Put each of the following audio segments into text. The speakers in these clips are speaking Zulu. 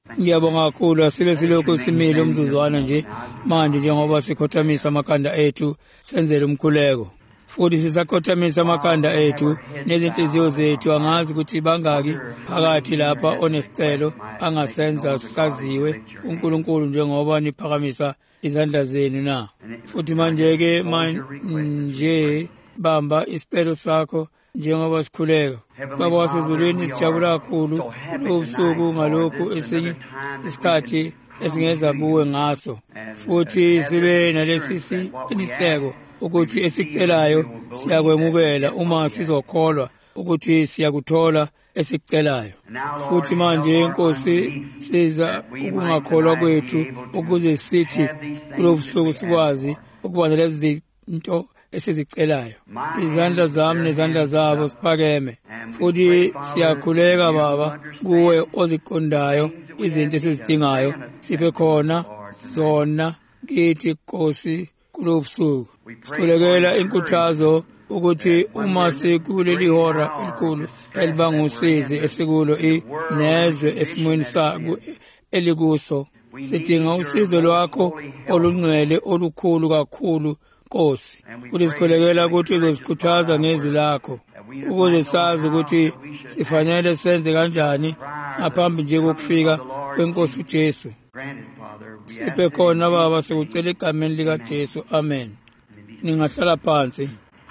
Ngiyabonga kakhulu sibe silokhu simile umzuzwana nje manje njengoba sikhothamisa amakhanda ethu senzele umkhuleko. Futhi sisakhothamisa amakhanda ethu nezinhliziyo zethu angazi ukuthi bangaki phakathi lapha onesicelo angasenza saziwe uNkulunkulu njengoba niphakamisa izandla zenu na. Futhi manje-ke manje bamba isicelo sakho njengoba sikhuleka. Baba wasezulwini sijabula kakhulu ubusuku ngalokhu esinye isikhathi esingeza kuwe ngaso. Futhi sibe nalesi siqiniseko ukuthi esicelayo siyakwemukela uma sizokholwa ukuthi siyakuthola esicelayo. Futhi manje Nkosi siza ukungakholwa kwethu ukuze sithi kulobusuku sikwazi ukuba lezi zinto esizicelayo. Izandla zami nezandla zabo siphakeme. Futhi siyakhuleka Baba kuwe oziqondayo izinto esizidingayo siphe khona zona kithi Nkosi kulobusuku. Sikhulekela inkuthazo ukuthi uma sikuleli hora elikhulu elibanga usizi esikulo nezwe esimweni sakho elikuso sidinga usizo lwakho olungcwele olukhulu kakhulu Nkosi. Futhi sikhulekela ukuthi uzosikhuthaza ngezwi lakho ukuze sazi ukuthi sifanele senze kanjani ngaphambi nje kokufika kweNkosi uJesu. Siphe khona Baba sikucela egameni lika Jesu. Amen. Ningahlala phansi.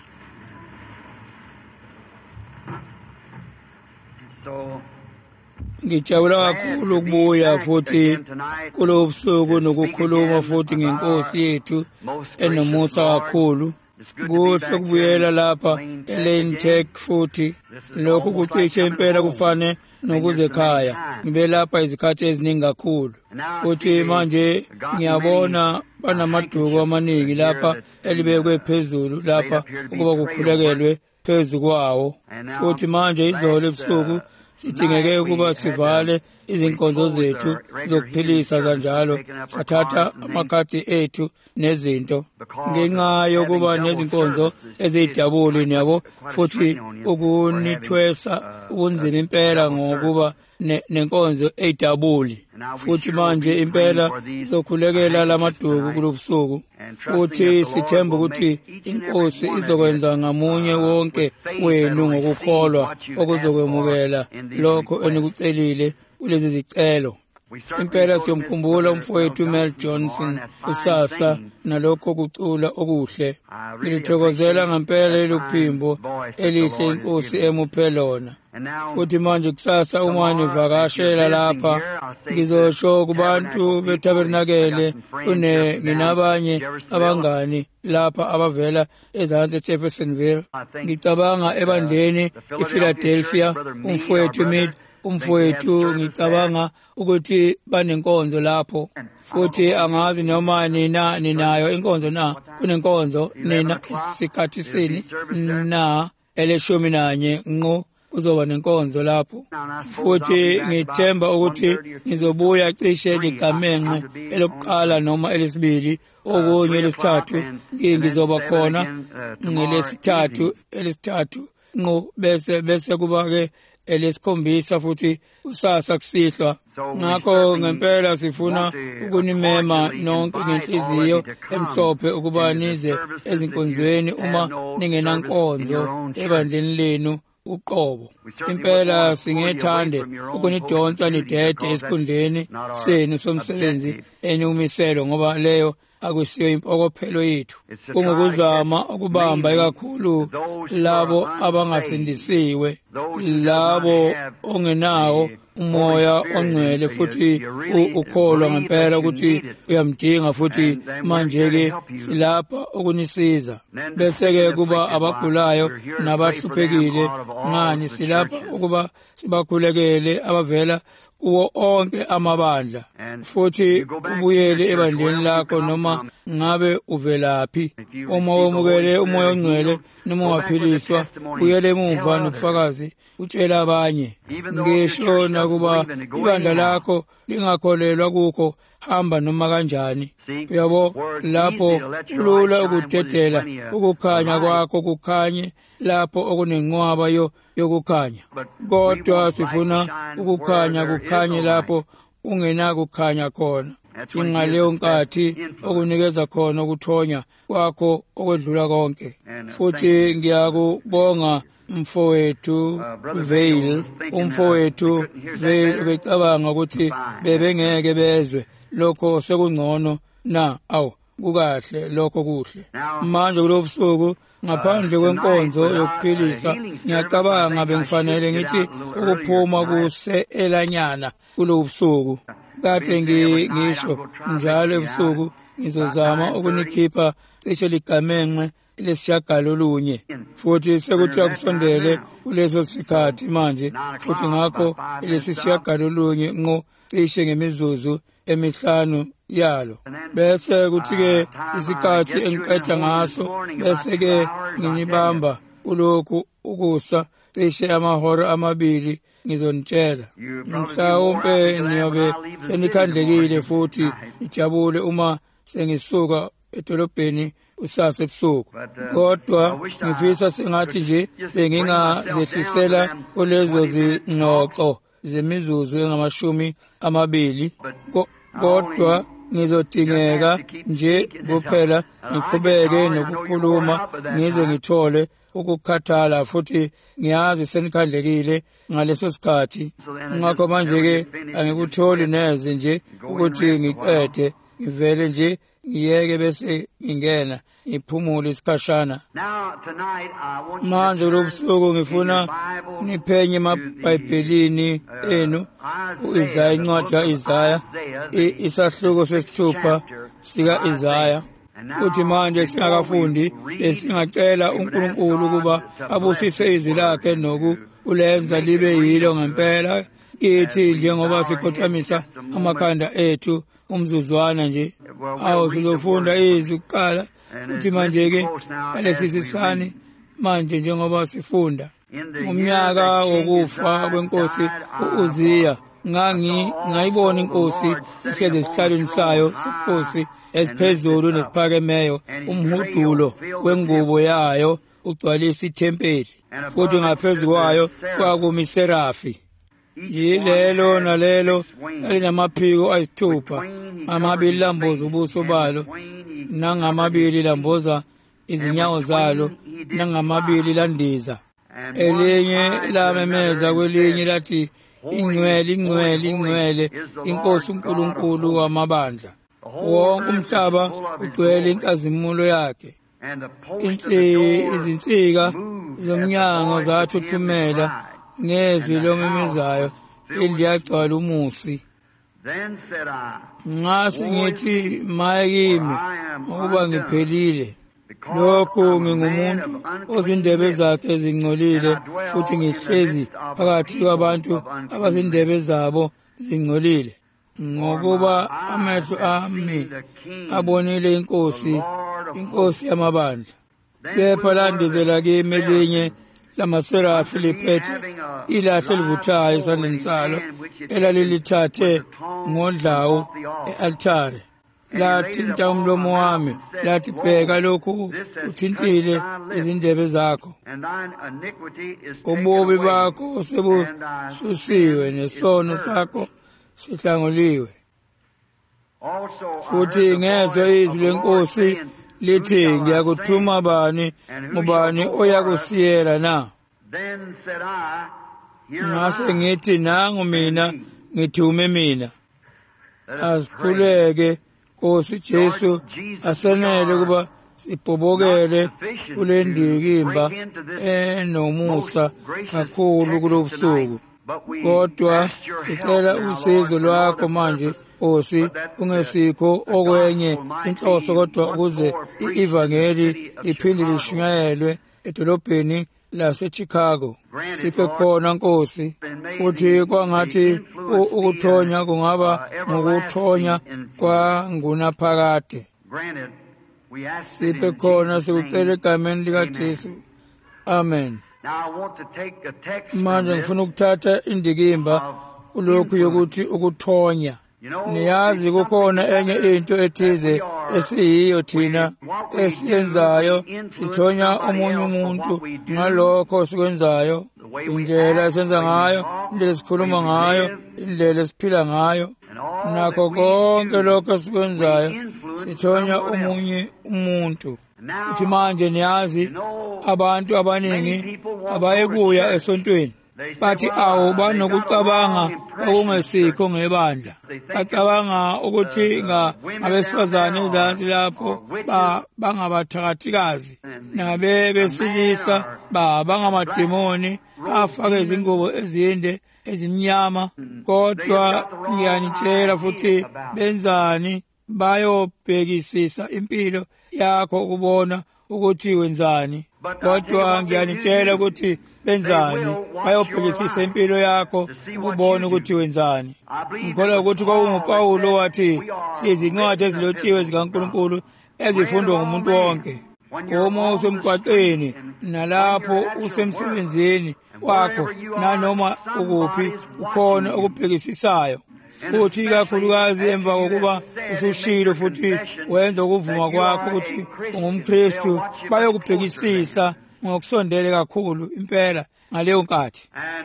Ngijabula kakhulu ukubuya futhi kulobusuku nokukhuluma futhi ngeNkosi yethu enomusa kakhulu. Kuhle kubuyela lapha eLane Tech futhi lokhu kucishe impela kufane nokuzekhaya. Ngibe lapha izikhathi eziningi kakhulu. Futhi manje ngiyabona banamaduku amaningi lapha elibekwe phezulu lapha ukuba kukhulekelwe phezu kwawo. Futhi manje izolo ebusuku sidingeke ukuba sivale izinkonzo zethu zokuphilisa kanjalo sathatha amakhadi ethu nezinto ngenxa yokuba nezinkonzo ezidabuli niyabo futhi ukunithwesa ubunzima impela ngokuba nenkonzo edabuli. Futhi manje impela sokhulekela lamaduku kulobusuku. Futhi sithemba ukuthi iNkosi izokwenza ngamunye wonke wenu ngokukholwa okuzokwemukela lokho enikucelile kulezi zicelo. Impela siyomkhumbula umfowethu Mel Johnson kusasa nalokho kucula okuhle. Ngilithokozela ngempela eluphimbo elihle iNkosi emuphe lona. Futhi manje kusasa uma nivakashela lapha ngizosho kubantu beTabernakele nginabanye abangani lapha abavela ezansi Jeffersonville. Ngicabanga ebandleni ePhiladelphia umfowethu Mid umfowethu ngicabanga ukuthi banenkonzo lapho. Futhi angazi noma ninayo inkonzo na kunenkonzo nina isikhathi sini na eleshumi nanye ngqo kuzoba nenkonzo lapho. Futhi ngithemba ukuthi ngizobuya cishe ligamenxe elokuqala noma elesibili okunye elesithathu ngizoba khona elesithathu ngqo bese kuba ke elesikhombisa futhi usasa kusihlwa. Ngakho ngempela sifuna ukunimema nonke ngenhliziyo emhlophe ukuba nize ezinkonzweni uma ningenankonzo ebandleni lenu uqobo. Impela singethande ukunidonsa nidede esikhundleni senu somsebenzi enumiselo ngoba leyo akusiyo impokophelo yethu. Kungukuzama ukubamba ikakhulu labo abangasindisiwe, labo ongenawo umoya ongcwele futhi ukholwa ngempela ukuthi uyamdinga. Futhi manje-ke silapha ukunisiza. Bese-ke kuba abagulayo nabahluphekile ngani silapha ukuba sibakhulekele abavela kuwo onke amabandla. Futhi ubuyele ebandleni lakho noma ngabe uvelaphi. Uma wemukele umoya ongcwele noma waphiliswa uyele emuva nobufakazi utshela abanye. Ngisho nakuba ibandla lakho lingakholelwa kukho hamba noma kanjani. Uyabo lapho kulula ukudedela ukukhanya kwakho kukhanye lapho okunenqwaba yokukhanya. Kodwa sifuna ukukhanya kukhanye lapho ungenakukhanya khona. Ingaleyo nkathi okunikeza khona ukuthonya kwakho okwedlula konke. Futhi ngiyakubonga mfowethu Veil, umfowethu Veil ubecabanga ukuthi bebengeke bezwe lokho sekungcono na kukahle lokho kuhle. Manje kulobusuku ngaphandle kwenkonzo yokuphilisa ngiyacabanga bengifanele ngithi ukuphuma kuse elanyana kulobusuku. Kade ngisho njalo ebusuku ngizozama ukunikhipha cishe ligamenxe lesishagalolunye, futhi sekuthi akusondele kuleso sikhathi manje, futhi ngakho lesishagalolunye ngo cishe ngemizuzu emihlanu yalo. Bese kuthi-ke isikhathi engiqeda ngaso bese-ke nginibamba kulokhu ukusa cishe amahora amabili ngizonitshela. Mhlawumbe niyobe senikhandlekile futhi nijabule uma sengisuka edolobheni usasa ebusuku, kodwa ngifisa sengathi nje bengingazehlisela kulezo zingxoxo zemizuzu engamashumi 20, kodwa ngizodingeka nje kuphela ngiqhubeke nokukhuluma ngize ngithole ukukhathala, futhi ngiyazi senikhandlekile ngaleso sikhathi. Ngakho manje-ke angikutholi neze nje ukuthi ngiqede, ngivele nje ngiyeke bese ngingena ngiphumule isikhashana. Manje kulobusuku ngifuna niphenye emabhayibhelini enu u-Isaya, incwadi ka-Isaya, isahluko sesithupha sika-Isaya. Uthi manje singakafundi besingacela uNkulunkulu ukuba abusise izwi lakhe nokulenza libe yilo ngempela kithi, njengoba sikhothamisa amakhanda ethu umzuzwana nje. Sizofunda izwi kuqala, futhi manje-ke alesisisani manje njengoba sifunda. Ngomnyaka wokufa kwenkosi u-Uziya ngayibona inkosi ihlezi esihlalweni sayo sobukhosi esiphezulu nesiphakemeyo, umhudulo wengubo yayo ugcwalisa ithempeli, futhi ngaphezu kwayo kwakumi serafi. Yilelo nalelo elinamaphiko ayisithupha, amabili lamboza ubuso balo, nangamabili lamboza izinyawo zalo, nangamabili landiza. Elinye lamemeza kwelinye lathi, ingcwele, ingcwele, ingcwele, inkosi uNkulunkulu wamabandla. Wonke umhlaba ugcwele inkazimulo yakhe. Izinsika zomnyango zathuthumela ngezwi lomemezayo eliyagcwala umusi. Ngase ngithi maye kimi ukuba ngiphelile. Lokhu ngingumuntu ozindebe zakhe zingcolile, futhi ngihlezi phakathi kwabantu abazindebe zabo zingcolile, ngokuba amehlo ami abonile inkosi, inkosi yamabandla. Kepha landizela kimi elinye lamaserafi liphethe ilahle elivuthayo esandleni salo, elalilithathe ngodlawu e-althare. Lathinta umlomo wami, lathi, bheka, lokhu uthintile izindebe zakho. Ububi bakho sebususiwe, nesono sakho sihlanguliwe. Futhi ngezwe izwi lenkosi lithi, ngiyakuthuma bani, ngubani oyakusiyela na? Ngase ngithi, nangu mina, ngithume mina. Asikhuleke Nkosi Jesu, asenele kuba sibhobokele kule ndikimba enomusa kakhulu kulobusuku. Kodwa sicela usizo lwakho manje, Nkosi, kungesikho okwenye inhloso kodwa ukuze i-ivangeli liphinde lishunyayelwe edolobheni laseChicago. Siphe khona Nkosi, futhi kwangathi ukuthonya kungaba ngokuthonya kwangunaphakade. Siphe khona sikucela egameni likaJesu. Amen. Manje ngifuna ukuthatha indikimba kulokhu yokuthi ukuthonya. Niyazi kukhona enye into ethize esiyiyo thina esiyenzayo, sithonya omunye umuntu ngalokho sikwenzayo, indlela esenza ngayo, indlela esikhuluma ngayo, indlela esiphila ngayo. nakho konke lokho esikwenzayo sithonya omunye umuntu. Uthi manje niyazi abantu abaningi abayekuya esontweni bathi awu banokucabanga okungesikho ngebandla. Bacabanga ukuthi ngabesifazane ezansi lapho bangabathakathikazi nabesilisa bangamademoni afake izingubo ezinde ezimnyama. Kodwa ngiyanitshela futhi benzani bayobhekisisa impilo yakho ukubona ukuthi wenzani. Kodwa ngiyanitshela ukuthi benzani bayobhekisisa impilo yakho ukubona ukuthi wenzani. Ngikholwa ukuthi kwakunguPawulo wathi siyizincwadi ezilotshiwe zikaNkulunkulu ezifundwa ngumuntu wonke. Uma usemgwaqeni nalapho usemsebenzini wakho nanoma ukuphi ukhona okubhekisisayo. Futhi kakhulukazi emva kokuba usushilo futhi wenza ukuvuma kwakho ukuthi ungumKristu bayokubhekisisa ngokusondele kakhulu impela ngaleyo nkathi.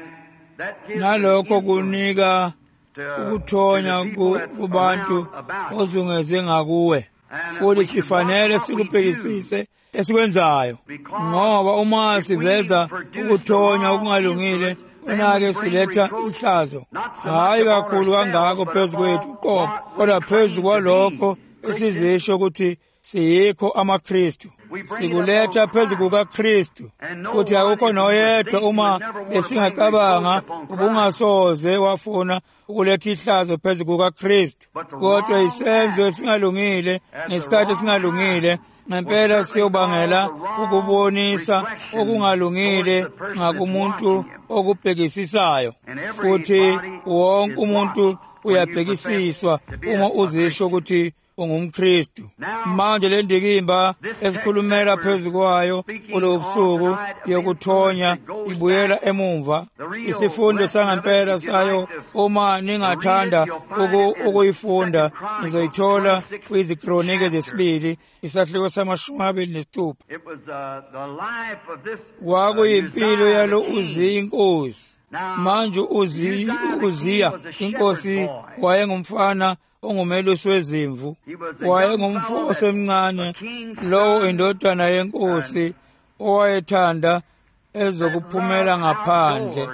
Nalokho kunika ukuthonya kubantu ozungeze ngakuwe. Futhi sifanele sikubhekisise esikwenzayo ngoba uma siveza ukuthonya okungalungile unake siletha ihlazo hayi kakhulu kangako phezu kwethu qobo, kodwa phezu kwalokho esizisho ukuthi siyikho amaKristu. Sikuletha phezu kukaKristu. Futhi akukho noyedwa uma esingacabanga ubungasoze wafuna ukuletha ihlazo phezu kukaKristu. Kodwa isenzo esingalungile ngesikhathi esingalungile ngempela siyobangela ukubonisa okungalungile ngakumuntu okubhekisisayo. Futhi wonke umuntu uyabhekisiswa uma uzisho ukuthi ungumKristu. Manje le ndikimba esikhulumela phezu kwayo kulo busuku yokuthonya ibuyela emumva. Isifundo sangempela sayo uma ningathanda ukuyifunda nizoyithola kwiziKronike zesibili isahluko sama-26. Kwakuyimpilo yalo Uziya inkosi. Manje Uziya inkosi wayengumfana ongumelusi wezimvu. Wayengumfo osemncane lowo indodana yenkosi owayethanda ezokuphumela ngaphandle.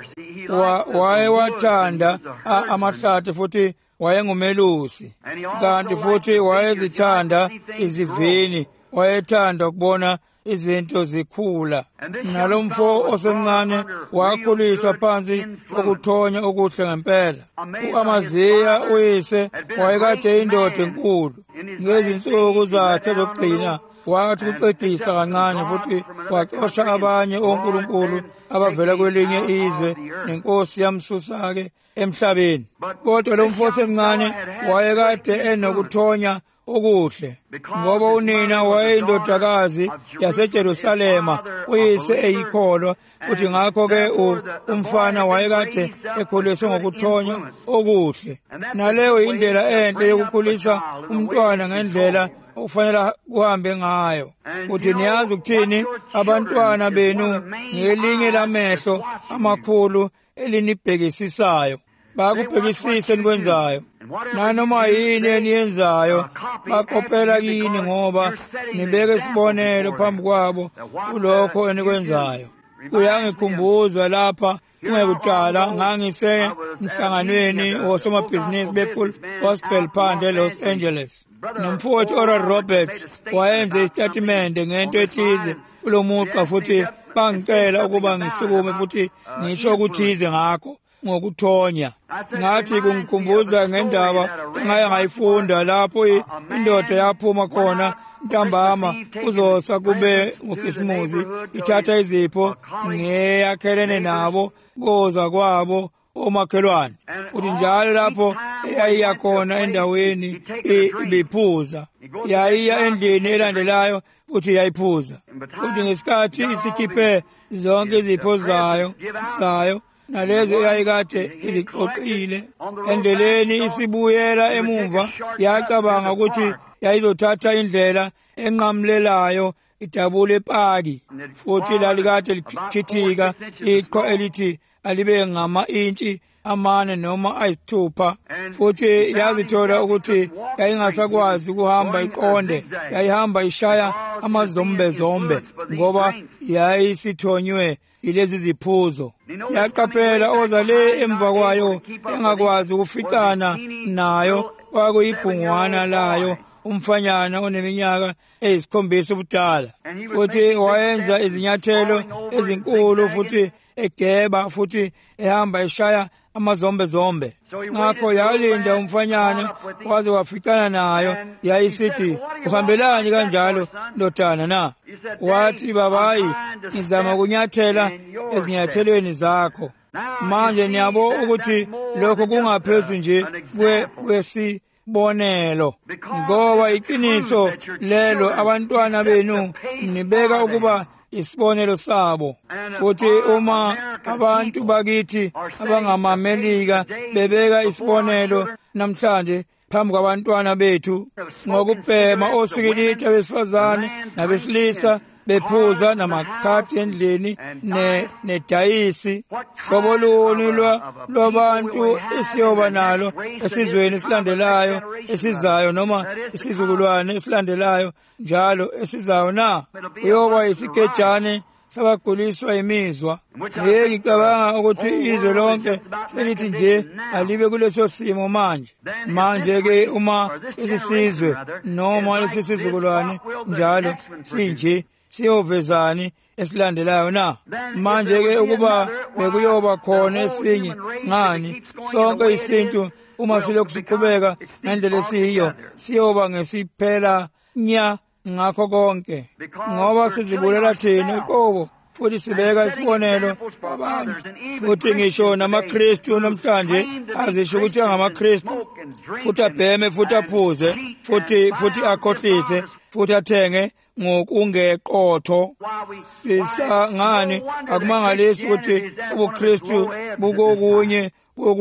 Wayewathanda amahlathi futhi wayengumelusi. Kanti futhi wayezithanda izivini. Wayethanda ukubona izinto zikhula. Nalomfo osemncane wakhuliswa phansi ukuthonya okuhle ngempela. U-Amaziya uyise wayekade indoda enkulu. Ngezinsuku zakhe zokugcina wathi ukucedisa kancane futhi waxosha abanye onkulunkulu abavela kwelinye izwe nenkosi yamsusa-ke emhlabeni. Kodwa lo mfo osemncane wayekade enokuthonya okuhle ngoba unina wayeyindodakazi yaseJerusalema uyise eyikholwa. Futhi ngakho-ke umfana wayekade ekhuliswe ngokuthonya okuhle. Naleyo indlela enhle yokukhulisa umntwana ngendlela okufanele kuhambe ngayo. Futhi niyazi ukuthini, abantwana benu ngelinye lamehlo amakhulu elinibhekisisayo. Bakubhekisise nikwenzayo. Nanoma yini eniyenzayo bakopela kini ngoba nibeke isibonelo phambi kwabo kulokho enikwenzayo. Kuyangikhumbuza lapha kungekudala ngangisemhlanganweni wosomabhizinisi beFull Gospel Phandle eLos Angeles. Nomfowethu Oral Roberts wayenze isitatimende ngento ethize kulo mugqa futhi bangicela ukuba ngisukume futhi ngisho ukuthize ngakho ngokuthonya. Ngathi kungikhumbuza ngendaba engaye ngayifunda lapho indoda yaphuma khona ntambama kuzosa kube ngoKhisimusi ithatha izipho ngeyakhelene nabo koza kwabo omakhelwane. Futhi njalo lapho eyayiya khona endaweni ibiphuza, yayiya endlini elandelayo futhi yayiphuza. Futhi ngesikhathi isikhiphe zonke izipho zayo nalezo eyayikade iziqoqile endleleni isibuyela emumva, yacabanga ukuthi yayizothatha indlela enqamlelayo idabule epaki. Futhi lalikade likhithika iqhwa elithi alibe ngama-intshi amane noma ayisithupha, futhi yazithola ukuthi yayingasakwazi ukuhamba iqonde, yayihamba ishaya amazombezombe ngoba yayisithonywe ilezi ziphuzo. Yaqaphela ozale emva kwayo engakwazi ukuficana nayo kwakuyibhungwana layo umfanyana oneminyaka 7 ubudala, futhi wayenza izinyathelo ezinkulu futhi egeba futhi ehamba eshaya amazombezombe. Ngakho yalinda umfanyana waze waficana nayo. Yayisithi, uhambelani kanjalo ndodana na? Wathi, babayi, ngizama ukunyathela ezinyathelweni zakho. Manje niyabo ukuthi lokho kungaphezulu nje kwesibonelo, ngoba iqiniso lelo abantwana benu nibeka ukuba isibonelo sabo. Futhi uma abantu bakithi abangamamelika bebeka isibonelo namhlanje phambi kwabantwana bethu ngokubhema osikilitha besifazane nabesilisa bephuza namakhadi endlini nedayisi, hlobo luni lwabantu esiyoba nalo esizweni esilandelayo esizayo, noma isizukulwane esilandelayo njalo esizayo na? Uyoba isigejane sabaguliswa imizwa. Ngicabanga ukuthi izwe lonke selithi nje alibe kuleso simo manje-ke uma isizwe noma lesisizukulwane njalo sinje siyovezani esilandelayo na? Manje-ke ukuba bekuyoba khona esinye ngani, sonke isintu uma silokhu siqhubeka ngendlela esiyiyo siyoba ngesiphela nya ngakho konke, ngoba sizibulela thina uqobo futhi sibeka isibonelo kwabanye. Futhi ngisho namaKristu namhlanje azisho ukuthi angamaKristu, futhi abheme futhi aphuze futhi akhohlise futhi athenge ngokungeqotho. Sisangani akumangalisi ukuthi ubuKristu bukokunye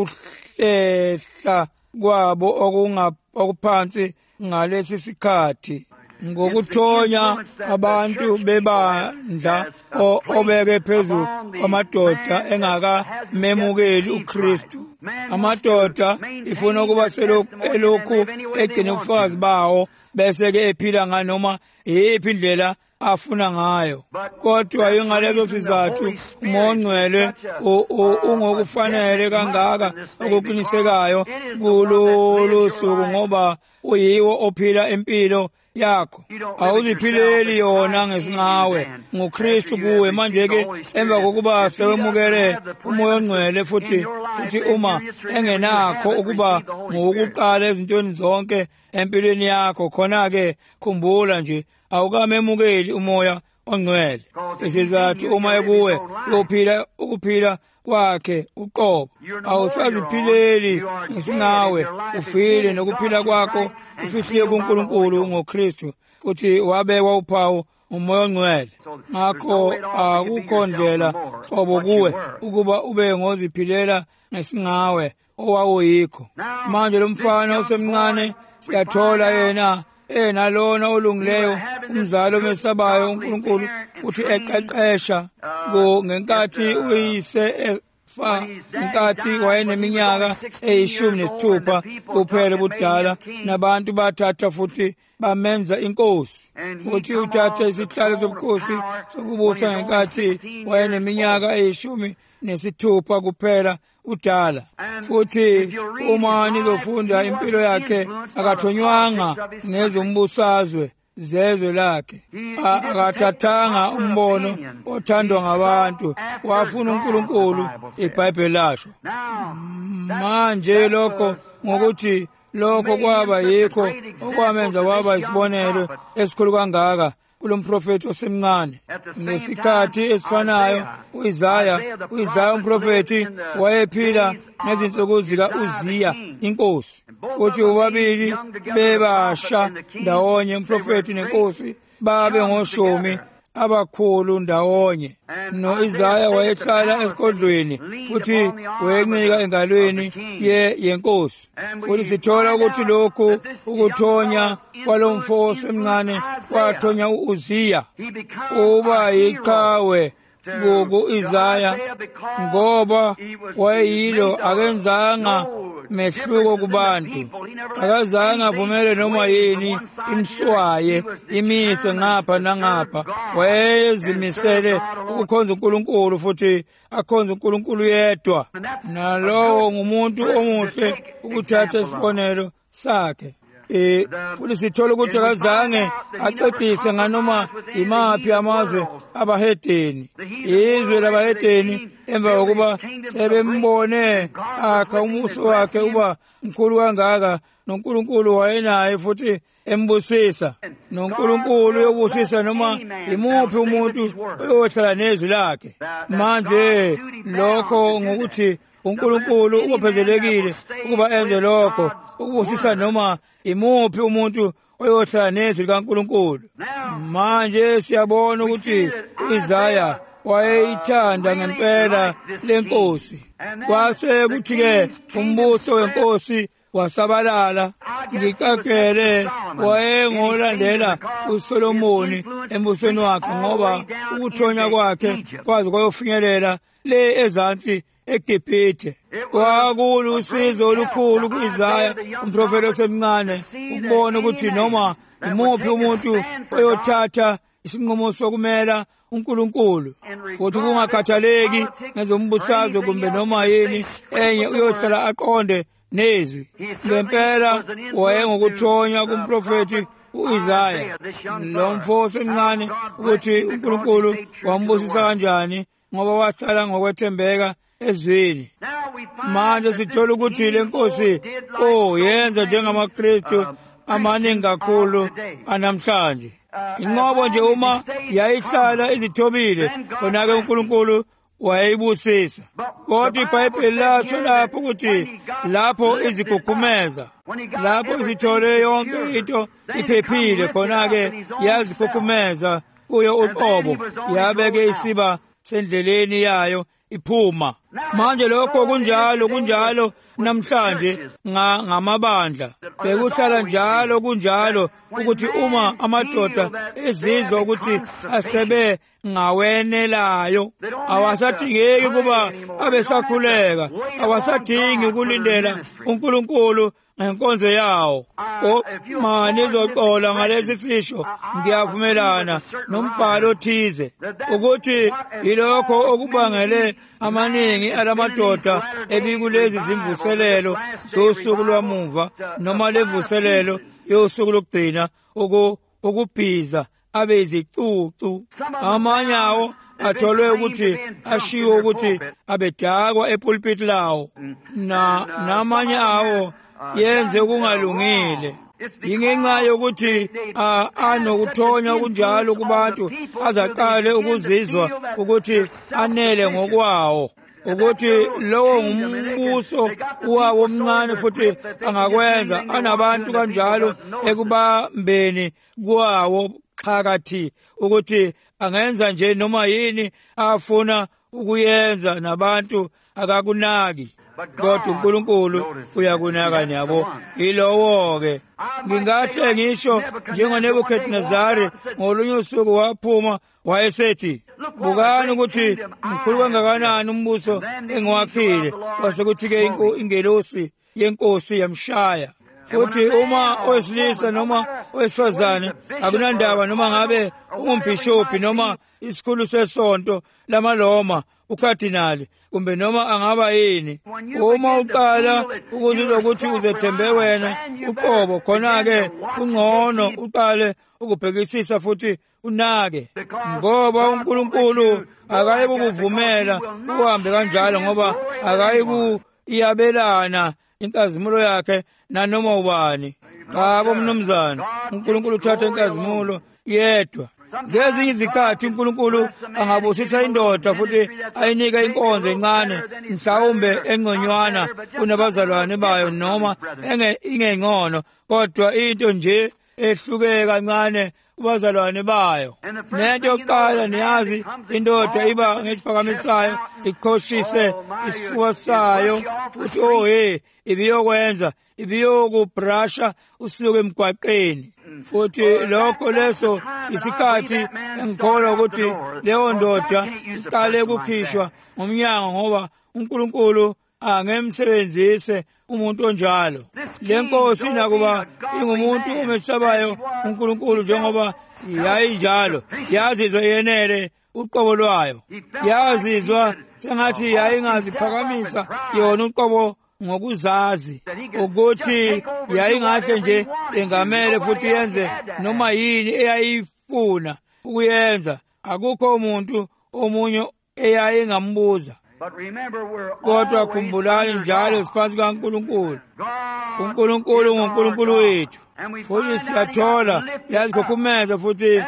kokuhlehla kwabo okuphansi ngalesi sikhathi, ngokuthonya abantu bebandla obeke phezu kwamadoda engakamemukeli uKristu. Amadoda ifuna ukuba selokhu egcina ubufakazi bawo bese-ke ephila nganoma yiphi indlela afuna ngayo. Kodwa ingalezo sizathu uMoya Ongcwele ungokufanele kangaka okuqinisekayo kulolu suku, ngoba uyiwo ophila impilo yakho. Awuziphileli yona ngesingawe, nguKristu kuwe. Manje-ke emva kokuba sewemukele uMoya Ongcwele futhi uma engenakho ukuba ngowokuqala ezintweni zonke empilweni yakho, khona-ke khumbula nje awukamemukeli uMoya Ongcwele. Isizathu uma ekuwe ukuphila kwakhe uqobo, awusaziphileli ngesingawe, ufile nokuphila kwakho ufihliwe kuNkulunkulu ngoKristu, futhi wabekwa uphawu uMoya Ongcwele. Ngakho akukho ndlela qobo kuwe ukuba ube ngoziphilela ngesingawe owawuyikho. Manje lo mfana osemncane siyathola yena nalona olungileyo, umzali omesabayo uNkulunkulu futhi eqeqesha ngenkathi uyise efa, ngenkathi wayeneminyaka 16 kuphela ubudala, nabantu bathatha futhi bamenza inkosi, futhi uthatha isihlalo sobukhosi sokubusa ngenkathi wayeneminyaka 16 kuphela udala. Futhi uma nizofunda impilo yakhe, akathonywanga ngezombusazwe zezwe lakhe, akathathanga umbono othandwa ngabantu, wafuna uNkulunkulu, iBhayibheli lasho. Manje ngokuthi lokho kwaba yikho okwamenza waba isibonelo esikhulu kangaka kulo mprofeti osemncane. Ngesikhathi esifanayo uIsaya umprofeti wayephila ngezinsuku zika-Uziya inkosi, futhi bobabili bebasha ndawonye, umprofeti nenkosi babe ngoshumi abakhulu ndawonye. No-Isaya wayehlala esigodlweni futhi wayencika engalweni yenkosi. Futhi sithola ukuthi lokhu ukuthonya kwalo mfo osemncane kwathonya u-Uziya uba yiqhawe ku-Isaya ngoba wayeyilo akenzanga mehluko kubantu, akazange avumele noma yini imswaye imise ngapha nangapha. Wayezimisele ukukhonza uNkulunkulu futhi akhonza uNkulunkulu yedwa, nalowo ngumuntu omuhle ukuthatha isibonelo sakhe. Futhi sithola ukuthi akazange acecise nganoma imaphi amazwe abahedeni. Izwe labahedeni emva kokuba sebembone akha umuso wakhe uba mkhulu kangaka, noNkulunkulu wayenaye futhi embusisa, noNkulunkulu yobusisa noma imuphi umuntu oyohlala nezwi lakhe. Manje lokho ngokuthi uNkulunkulu ubophezelekile ukuba enze lokho, ukubusisa noma imuphi umuntu oyohlala nezwi likaNkulunkulu. Manje siyabona ukuthi u-Isaya wayeyithanda ngempela lenkosi. Kwase kuthi-ke umbuso wenkosi wasabalala. Ngicakele wayengolandela uSolomoni embusweni wakhe, ngoba ukuthonya kwakhe kwaze kwayofinyelela le ezansi eGibhithe. Kwakulusizo olukhulu ku-Isaya umprofeti osemncane ukubona ukuthi noma imuphi umuntu oyothatha isinqumo sokumela uNkulunkulu, futhi kungakhathaleki ngezombusazwe kumbe noma yini enye, uyohlala aqonde nezwi. Ngempela wayengokuthonya kumprofeti u-Isaya lo mfo osemncane ukuthi uNkulunkulu wambusisa kanjani, ngoba wahlala ngokwethembeka ezwini. Manje sithola ukuthi le nkosi yenza njengamaKristu amaningi kakhulu anamhlanje. Inqobo nje uma yayihlala izithobile, khona-ke uNkulunkulu wayeyibusisa. Kodwa iBhayibheli latsho lapho ukuthi lapho izikhukhumeza, lapho izithole yonke into iphephile, khona-ke yazikhukhumeza kuyo uqobo, yabeke isiba sendleleni yayo iphuma. Manje lokho kunjalo namhlanje ngamabandla. Bekuhlala njalo kunjalo ukuthi uma amadoda ezizwa ukuthi asebe ngawenelayo, awasadingeki kuba abesakhuleka, awasadingi ukulindela uNkulunkulu ngenkonzo yawo. Mani izoxola ngalesi sisho, ngiyavumelana nombhalo othize ukuthi yilokho okubangele amaningi alamadoda ebikulezi zimvuselelo zosuku lwamuva, noma levuselelo yosuku lokugcina, ukubhiza abe izicucu. Amanye awo atholwe ukuthi ashiwo ukuthi abedakwa epulpit lawo, namanye awo yenze okungalungile. Ingenxa yokuthi anokuthonya okunjalo kubantu, azaqale ukuzizwa ukuthi anele ngokwawo, ukuthi lowo ngumbuso wawo omncane futhi angakwenza. Anabantu kanjalo ekubambeni kwawo phakathi, ukuthi angenza nje noma yini afuna ukuyenza, nabantu akakunaki. Kodwa uNkulunkulu uyakunaka nabo. Yilowo-ke ngingahle ngisho njengoNebukadinezari ngolunye usuku waphuma wayesethi, bukani ukuthi mkhulu kangakanani umbuso engiwakhile. Kwasekuthi-ke ingelosi yenkosi yamshaya. Futhi uma owesilisa noma owesifazane, akunandaba noma ngabe ungumbhishobhi noma isikhulu sesonto lamaloma, ukardinali, kumbe noma angaba yini, uma uqala ukuzizwa ukuthi uzethembe wena uqobo, khona-ke kungcono uqale ukubhekisisa futhi unake, ngoba uNkulunkulu akayikukuvumela uhambe kanjalo, ngoba akayikuyabelana inkazimulo yakhe nanoma ubani. Qabo mnumzana, uNkulunkulu uthatha inkazimulo yedwa. Ngezinye izikhathi uNkulunkulu angabusisa indoda futhi ayinika inkonzo encane, mhlawumbe engconywana kunabazalwane bayo, noma ingengcono, kodwa into nje ehluke kancane kubazalwane bayo. Nento yokuqala niyazi, indoda iba ngesiphakamisayo, ikhoshise isifuba sayo, futhi ibiyokwenza ibiyokubrasha usuke emgwaqeni. Futhi lokho leso isikhathi engikholwa ukuthi leyo ndoda iqale ukukhishwa ngomnyango ngoba uNkulunkulu angemsebenzise umuntu onjalo. Lenkosi nakuba ingumuntu omesabayo uNkulunkulu njengoba yayinjalo, yazizwa yenele uqobo lwayo, yazizwa sengathi yayingaziphakamisa yona uqobo ngokuzazi ukuthi yayingahle nje engamele futhi yenze noma yini eyayifuna ukuyenza. Akukho umuntu omunye eyayingambuza. Kodwa khumbulani njalo siphansi kaNkulunkulu. uNkulunkulu nguNkulunkulu wethu. Futhi siyathola yazikhukhumeza futhi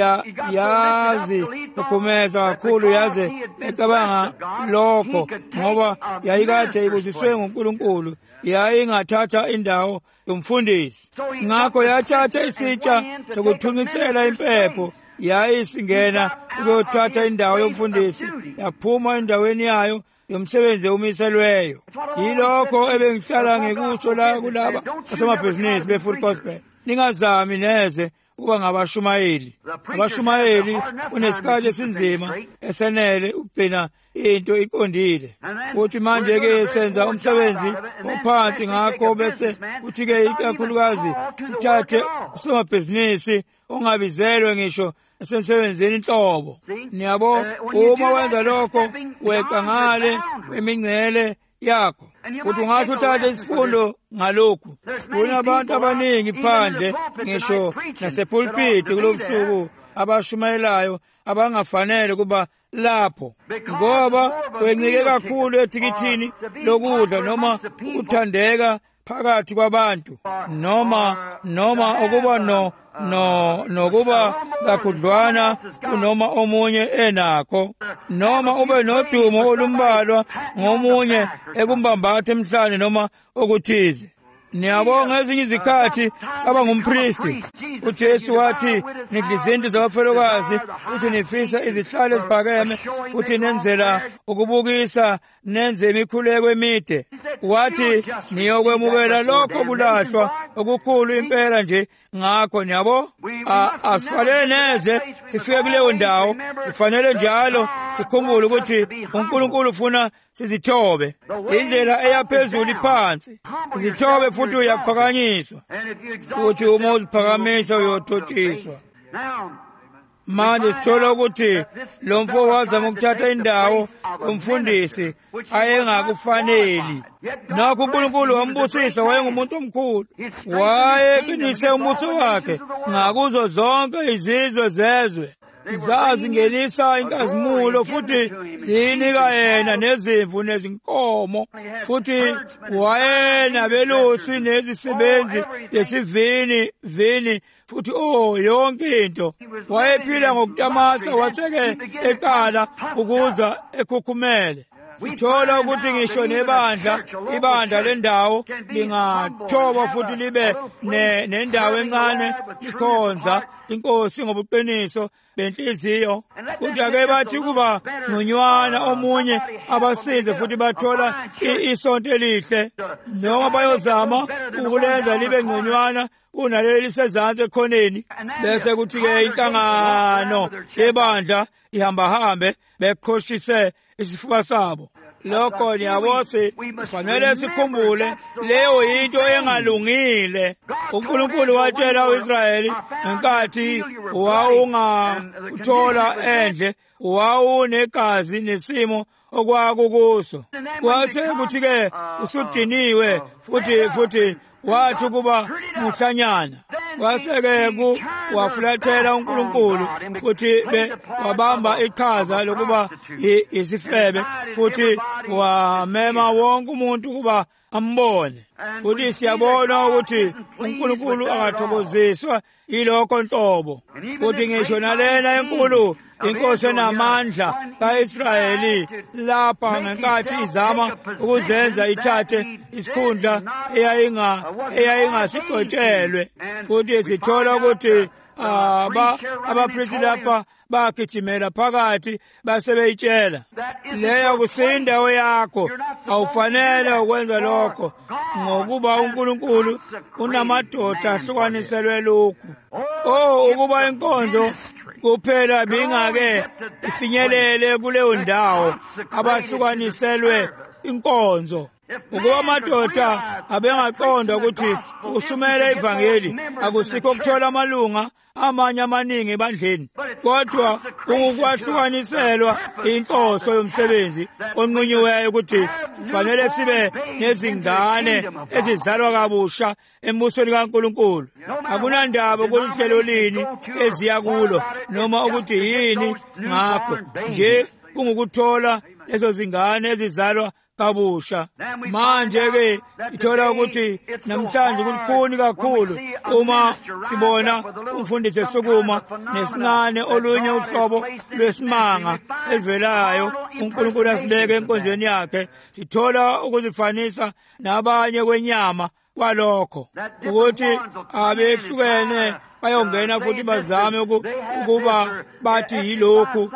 yazi khukhumeza kakhulu yaze ecabanga lokho ngoba yayikade ibusiswe nguNkulunkulu, yayingathatha indawo yomfundisi. Ngakho yathatha isitsha sokuthunyisela impepho, yayisingena ukuyothatha indawo yomfundisi, yaphuma endaweni yayo yomsebenzi omiselweyo. Yilokho ebengihlala ngikusho la kulaba asemabhizinisi be-Full Gospel. Ningazami neze ukuba ngabashumayeli. Abashumayeli unesikhathi esinzima esenele ukugcina into iqondile. Futhi manje-ke senza umsebenzi ophansi ngakho bese kuthi-ke ikakhulukazi sithathe usomabhizinisi ongabizelwe ngisho esemsebenzini inhlobo. Niyabo, uma wenza lokho weqa ngale kwemingcele yakho. Futhi ungasho uthathe isifundo ngalokhu. Kunabantu abaningi phandle ngisho nasepulpiti kulobusuku abashumayelayo abangafanele kuba lapho ngoba wencike kakhulu ethikithini lokudla noma ukuthandeka phakathi kwabantu noma ukuba nokuba kakhudlwana kunoma omunye enakho, noma ube nodumo olumbalwa ngomunye ekumbambatha emhlane noma okuthize. Niyabonga ezinye izikhathi abangumpristi. uJesu wathi nidliza izinto zabafelokazi futhi nifisa izihlalo eziphakeme futhi nenzela ukubukisa nenze imikhuleko emide. Wathi niyokwemukela lokho kulahlwa okukhulu impela nje. Ngakho niyabo asifanele neze sifike kuleyo ndawo, sifanele njalo sikhumbule ukuthi uNkulunkulu ufuna sizithobe. Indlela eyaphezulu iphansi, izithobe futhi uyaphakanyiswa, futhi uma uziphakamisa uyothotshiswa. Manje sithola ukuthi lo mfo wazama ukuthatha indawo yomfundisi ayengakufaneli. Nakho uNkulunkulu wambusisa, wayengumuntu omkhulu, wayeqinise umbuso wakhe ngakuzo zonke izizwe zezwe. Zazingenisa inkazimulo futhi zinika yena nezimvu nezinkomo, futhi wayenabelusi nezisebenzi yesivini futhi yonke into. Wayephila ngokutamasa, waseke eqala ukuza ekhukhumele. Sithola ukuthi ngisho ibandla lendawo lingathoba futhi libe nendawo encane likhonza inkosi ngobuqiniso benhliziyo. Futhi ake bathi kuba ngonywana omunye abasize futhi bathola isonto elihle, noma bayozama ukulenza libe ngonywana kunaleli lisezansi ekhoneni. Bese kuthi-ke inhlangano yebandla ihambahambe bekhoshise isifuba sabo. Lokho niyabose kufanele sikhumbule leyo into engalungile. uNkulunkulu watshela uIsrayeli ngenkathi wawungathola endle, wawunegazi nesimo okwakukuso. Kwase kuthi-ke usudiniwe futhi wathi kuba muhlanyana. Kwase-ke wafulathela uNkulunkulu futhi wabamba iqhaza lokuba isifebe futhi wamema wonke umuntu kuba ambone. Futhi siyabona ukuthi uNkulunkulu akathokoziswa yilokho nhlobo. Futhi ngisho nalena enkulu inkosi enamandla ka-Israyeli lapha ngenkathi izama ukuzenza ithathe isikhundla eyayingasixotshelwe. Futhi sithola ukuthi abaphristi lapha bagijimela phakathi basebeyitshela leyo kusindawo yakho awufanele ukwenza lokho ngokuba uNkulunkulu unamadoda ahlukaniselwe lokhu ukuba inkonzo kuphela bingake ifinyelele kuleyo ndawo abahlukaniselwe inkonzo ukuba amadoda abengaqonda ukuthi ukushumayela ivangeli akusikho ukuthola amalunga amanye amaningi ebandleni kodwa kungukwahlukanisela inhloso yomsebenzi onqunyiweyo ukuthi kufanele sibe nezingane ezizalwa kabusha embusweni kaNkulunkulu akunandaba ukuhlelo lini eziya kulo noma ukuthi yini ngakho nje kungukuthola lezo zingane ezizalwa kabusha manje ke sithola ukuthi namhlanje kulikhuni kakhulu uma sibona umfundisi esukuma nesincane olunye uhlobo lwesimanga esivelayo uNkulunkulu asibeke enkonzweni yakhe sithola ukuzifanisa nabanye kwenyama kwalokho ukuthi abehlukene bayongena futhi bazame ukuba bathi yilokhu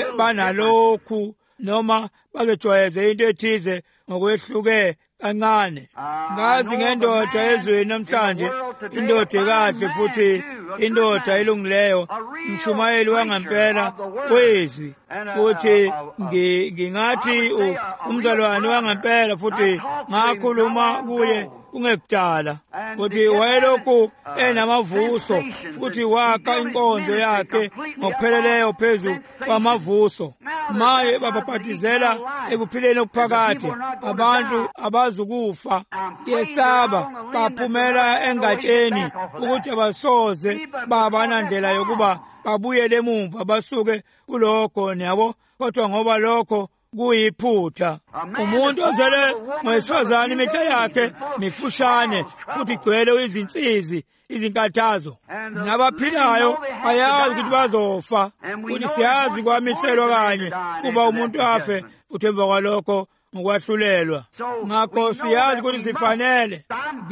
banalokhu noma bazojwayeze into ethize ngokwehluke kancane ngazi ngendoda ezweni namhlanje indoda ekahle futhi indoda elungileyo umshumayeli wangempela wezwi futhi ngingathi umzalwane wangempela futhi ngakhuluma kuye kungekudala futhi wayelokhu enamavuso futhi wakha inkonzo yakhe ngokupheleleyo phezu kwamavuso maye babaphathizela ekuphileni okuphakathi abantu abazukufa yesaba baphumela engatsheni ukuthi abasoze babanandlela yokuba babuyele emuva basuke kulokho nabo kodwa ngoba lokho kuyiphutha umuntu ozele ngowesifazane imihla yakhe mifushane futhi igcwele izinsizi izinkathazo nabaphilayo bayazi ukuthi bazofa futhi siyazi kwamiselwa kanye kuba umuntu afe futhi emva kwalokho ngokwahlulelwa ngakho siyazi ukuthi sifanele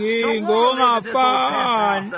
ngingongafani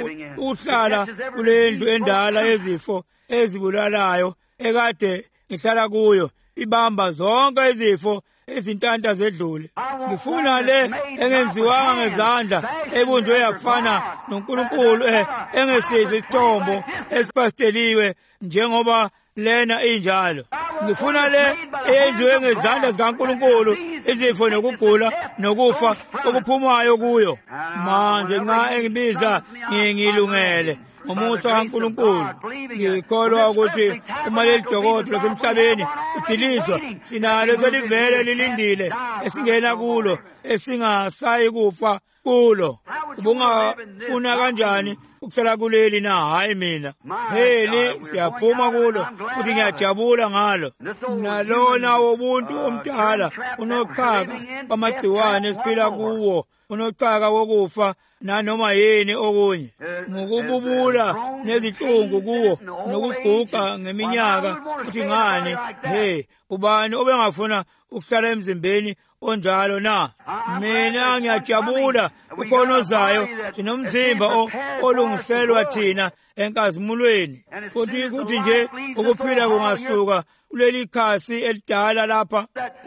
uhlala kule ndlu endala yezifo ezibulalayo ekade ngihlala kuyo ibamba zonke izifo ezintanta zedlule ngifuna le engenziwanga ngezandla ebunjwe yafana noNkulunkulu engesize isithombo esipasteliwe njengoba lena injalo ngifuna le eyenziwe ngezandla zikaNkulunkulu izifo nokugula nokufa okuphumayo kuyo manje nxa engibiza ngilungele ngomusa kaNkulunkulu ngikholwa ukuthi uma leli dokodo lasemhlabeni uthilizwa sinalo selivele lilindile esingena kulo esingasayi kufa kulo ubungafuna kanjani ukuhlala kuleli na hayi mina heli siyaphuma kulo futhi ngiyajabula ngalo nalona wobuntu omdala unochaka kwamagciwane esiphila kuwo unochaka wokufa nanoma yini okunye ngokububula nezinhlungu kuwo nokuguga ngeminyaka uthi ngani ubani obengafuna ukuhlala emzimbeni onjalo na mina ngiyajabula ukhonozayo sinomzimba olungiselwa thina enkazimulweni futhi kuthi nje ukuphila kungasuka kuleli khasi elidala lapha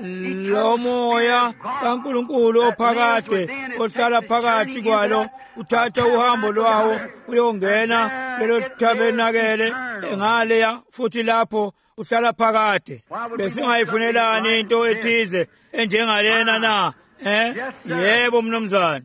lo moya kaNkulunkulu ophakade ohlala phakathi kwalo uthatha uhambo lwawo uyongena lelo tabenakele ngaleya futhi lapho uhlala phakade besingayifunelani into ethize enjengalena na yebo mnumzane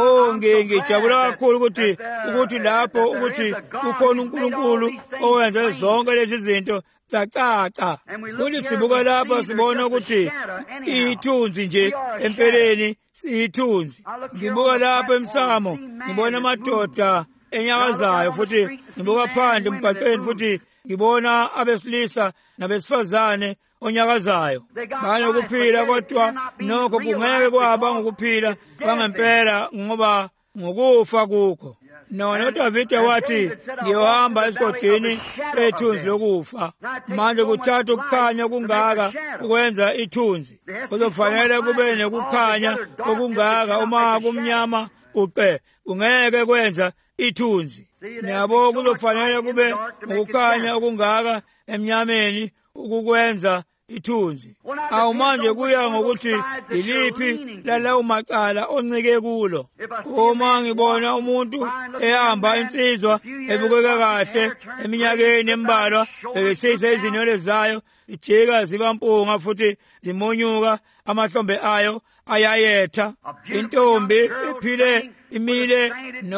ngijabula kakhulu ukuthi lapho ukuthi kukhona uNkulunkulu owenza zonke lezi zinto caca futhi sibuka lapha sibona ukuthi ithunzi nje empeleni siyithunzi ngibuka lapha emsamo ngibona amadoda enyakazayo futhi ngibuka phandle emgwaqeni futhi ngibona abesilisa nabesifazane onyakazayo banokuphila kodwa nokho kungeke kwaba ngokuphila kwangempela ngoba ngokufa kukho nona uDavide wathi ngiyohamba esigodini sethunzi lokufa manje kuthatha ukukhanya kungaka ukwenza ithunzi kuzofanele kube nekukhanya okungaka uma kumnyama kungeke kwenza ithunzi Nabo kuzofanele kube ukukhanya okungaka emnyameni ukukwenza ithunzi. Awumanje kuya ngokuthi iliphi lalawo macala oncike kulo. Uma ngibona umuntu ehamba insizwa ebukeka kahle eminyakeni embalwa besise izinwele zayo ijika ziba mpunga futhi zimonyuka amahlombe ayo ayayetha, intombi ephile imile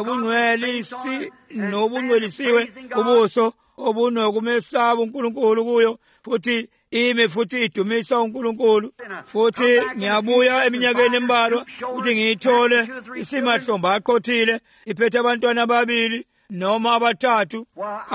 nobungcwelisiwe ubuso obunokumesaba uNkulunkulu kuyo futhi ime futhi idumisa uNkulunkulu. Futhi ngiyabuya eminyakeni embalwa ukuthi ngiyithole isimahlombe aqothile iphethe abantwana ababili noma abathathu.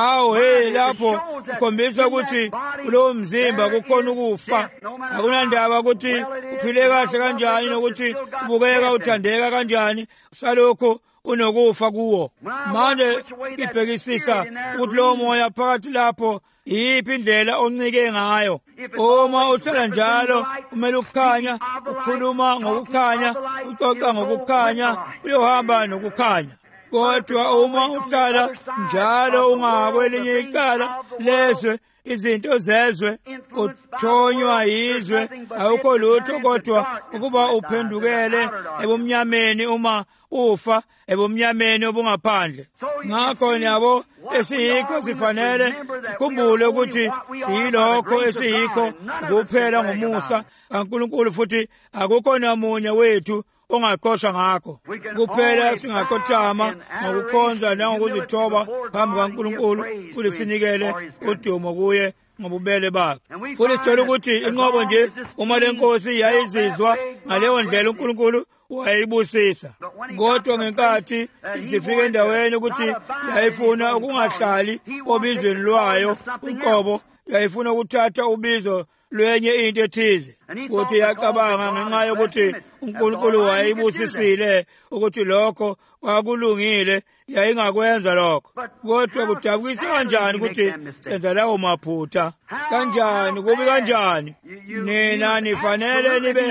Lapho ukhombisa ukuthi kulowo mzimba kukhona ukufa. Akunandaba ukuthi uphile kahle kanjani nokuthi ubukeka uthandeka kanjani, salokho unokufa kuwo. Manje ibhekisisa ukuthi lowo moya phakathi lapho yiphi indlela oncike ngayo. Uma uhlala njalo kumele ukukhanya, ukhuluma ngokukhanya, uxoxa ngokukhanya, uyohamba nokukhanya. Kodwa uma uhlala njalo ungakwelinye icala lezwe, izinto zezwe, uthonywa yizwe, awukho lutho kodwa ukuba uphendukele ebumnyameni uma ufa ebumnyameni obungaphandle. Ngakho yabo esiyikho sifanele sikhumbule ukuthi siyilokho esiyikho kuphela ngomusa kaNkulunkulu, futhi akukho namunye wethu ongaqoshwa ngakho. Kuphela singaqothama ngokukhonza nangokuzithoba phambi kaNkulunkulu futhi sinikele udumo kuye ngobubele bakhe. Futhi sithola ukuthi inqobo nje uma lenkosi yayizizwa ngaleyo ndlela uNkulunkulu wayibusisa. Kodwa ngenkathi isifika endaweni ukuthi yayifuna ukungahlali obizweni lwayo uqobo, yayifuna ukuthatha ubizo lwenye into ethize, futhi yacabanga ngenxa yokuthi uNkulunkulu wayibusisile ukuthi lokho kwakulungile, yayingakwenza lokho. Kodwa kudabukisa kanjani ukuthi senza lawo maphutha? Kanjani kubi kanjani? Nina nifanele nibe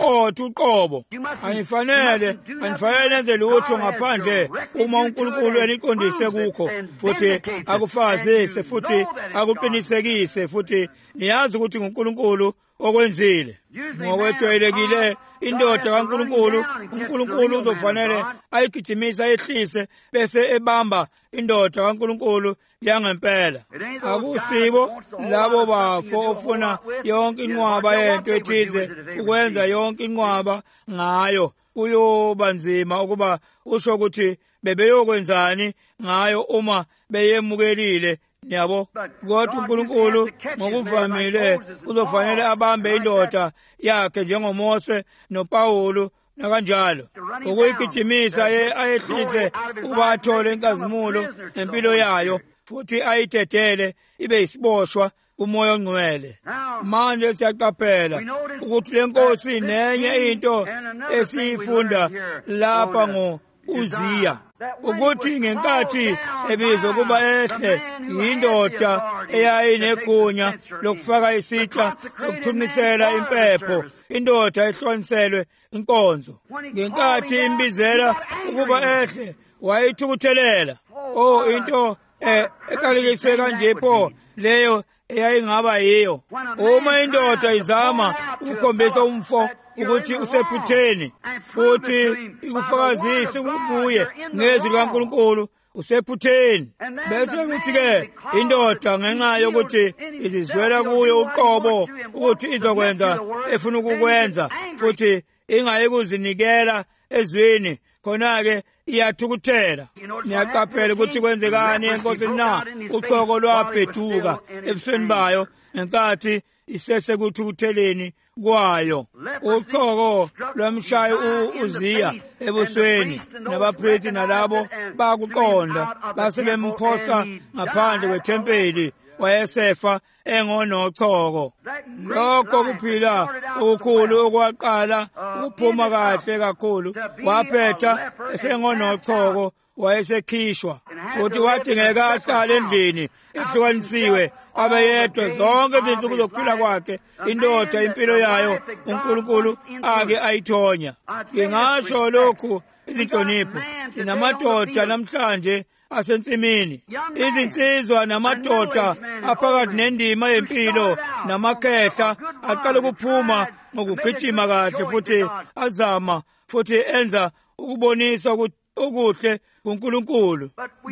uqobo. Anifanele nenze lutho ngaphandle uma uNkulunkulu eniqondise kukho, futhi akufazise futhi akuqinisekise, futhi niyazi ukuthi nguNkulunkulu okwenzile. Ngokwejwayelekile indoda kaNkulunkulu, uNkulunkulu uzofanele ayigijimisa ehlise bese ebamba indoda kaNkulunkulu yangempela. Akusibo labo bafo ofuna yonke inqwaba yento ethize ukwenza yonke inqwaba ngayo. Kuyoba nzima ukuba usho ukuthi bebeyokwenzani ngayo uma beyemukelile. Yabo, kodwa uNkulunkulu ngokuvamile uzofanele abambe indoda yakhe njengoMose noPawulu nakanjalo, ukuyigijimisa ayehlise ukuba athole inkazimulo empilo yayo, futhi ayidedele ibe yisiboshwa kuMoya oNgcwele. Manje siyaqaphela ukuthi lenkosi nenye into esiyifunda lapha ngo-Uziya, ukuthi ngenkathi ebizwa kuba ehle yindoda eyayinegunya lokufaka isitsha sokuthunqisela impepho, indoda ehloniselwe inkonzo. Ngenkathi imbizela ukuba ehle wayithukuthelela. Into eqalekiswe kanje pho leyo eyayingaba yiyo. Uma indoda izama ukukhombisa umfo ukuthi usephutheni futhi ikufakazise ukubuye ngezwi likaNkulunkulu, usephutheni. Bese kuthi-ke indoda ngenxa yokuthi izizwela kuyo uqobo ukuthi izokwenza efuna ukukwenza futhi ingayi kuzinikela ezwini, khona-ke iyathukuthela. Niyaqaphela ukuthi kwenzekani enkosini na? Uqhoko lwabheduka ebusweni bayo ngenkathi isesekuthukutheleni kwayo. Uqhoko lwamshaya uZiya ebusweni, nabaphristi nalabo bakuqonda base bemphosa ngaphandle kwethempeli, wayesefa engonoqhoko. Lokho kuphila okukhulu okwaqala ukuphuma kahle kakhulu, waphetha esengonoqhoko, wayesekhishwa, futhi wadingeka ahlale endlini ehlukanisiwe abeyedwa zonke izinsuku zokuphila kwakhe. Indoda impilo yayo uNkulunkulu ake ayithonya. Ngingasho lokhu izinhlonipho, sinamadoda namhlanje asensimini. Izinsizwa namadoda aphakathi nendima yempilo namakhehla aqala ukuphuma ngokugijima kahle futhi azama futhi enza ukubonisa okuhle kuNkulunkulu.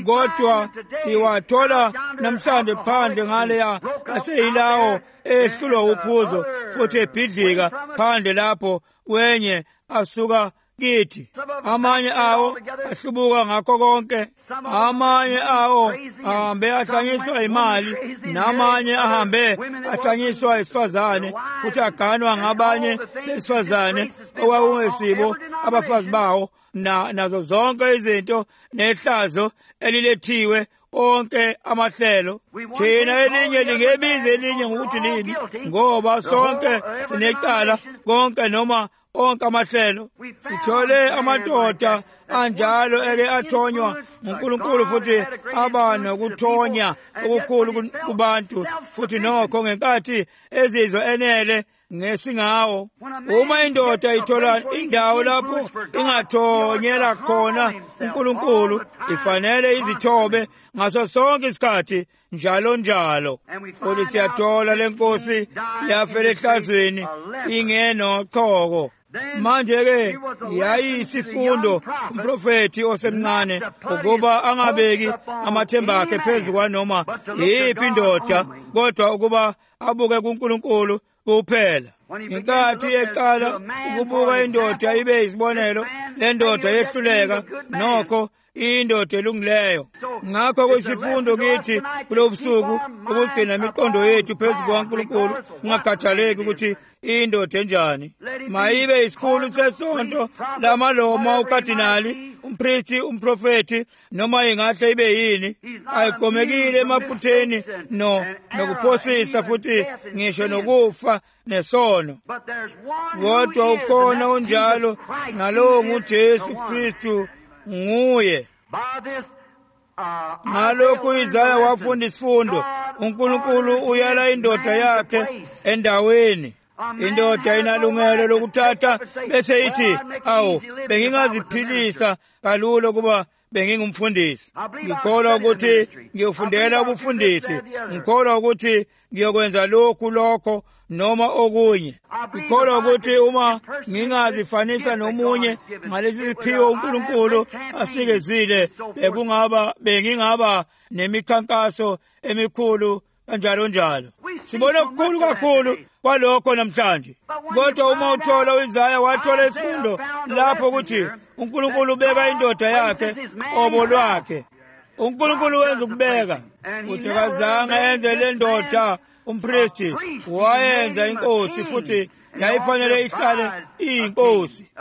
Kodwa siwathola namhlanje phandle ngaleya aseyilawo ehlulwa uphuzo futhi ebhidlika phandle lapho wenye asuka kithi. Amanye awo ahlubuka ngakho konke, amanye awo ahambe ahlanyiswa imali, namanye ahambe ahlanyiswa isifazane futhi aganwa ngabanye besifazane okwakungesibo abafazi bawo, nazo zonke izinto nehlazo elilethiwe onke amahlelo. Thina elinye lingebiza elinye ngokuthi libi, ngoba sonke sinecala konke noma onke amahlelo. Sithole amadoda anjalo eke athonywa nguNkulunkulu futhi aba nokuthonya okukhulu kubantu futhi nokho ngenkathi ezizwe enele ngesingawo. Uma indoda ithola indawo lapho ingathonyela khona uNkulunkulu, ifanele izithobe ngaso sonke isikhathi njalo njalo. Futhi siyathola lenkosi yafela ehlazweni ingenochoko. Manje-ke yayiyisifundo umprofethi osemncane ukuba angabeki amathemba akhe phezu kwanoma yiphi indoda, kodwa ukuba abuke kuNkulunkulu kuphela. Ngenkathi eqala ukubuka indoda ibe yisibonelo, le ndoda yehluleka nokho indoda elungileyo. Ngakho kwisifundo kithi kulo busuku ukugcina imiqondo yethu phezu kukaNkulunkulu, ungakhathaleki ukuthi indoda enjani. Mayibe isikhulu sesonto lamaloma, ukardinali, umpristi, umprofethi, noma ingahle ibe yini, ayigomekile emaphutheni nokuphosisa futhi ngisho nokufa nesono. Kodwa ukhona unjalo, nalowo nguJesu Kristu, nguye. Ngalokhu Isaya wafunda isifundo, uNkulunkulu uyala indoda yakhe endaweni. Indoda inalungelo lokuthatha bese ithi, awu, bengingaziphilisa kalula kuba bengingumfundisi. Ngikholwa ukuthi ngiyofundela ubufundisi, ngikholwa ukuthi ngiyokwenza lokho noma okunye. Ngikholwa ukuthi uma ngingazifanisa nomunye ngalesi siphiwo uNkulunkulu asikezile, bengingaba nemikhankaso emikhulu kanjalo njalo. Sibona okukhulu kakhulu kwalokho namhlanje. Kodwa uma uthola uIsaya wathola isifundo lapho ukuthi uNkulunkulu ubeka indoda yakhe obo lwakhe. uNkulunkulu wenza ukubeka, uthi kazange enze le ndoda umpristi, wayenza inkosi futhi yayifanele ihlale iyinkosi.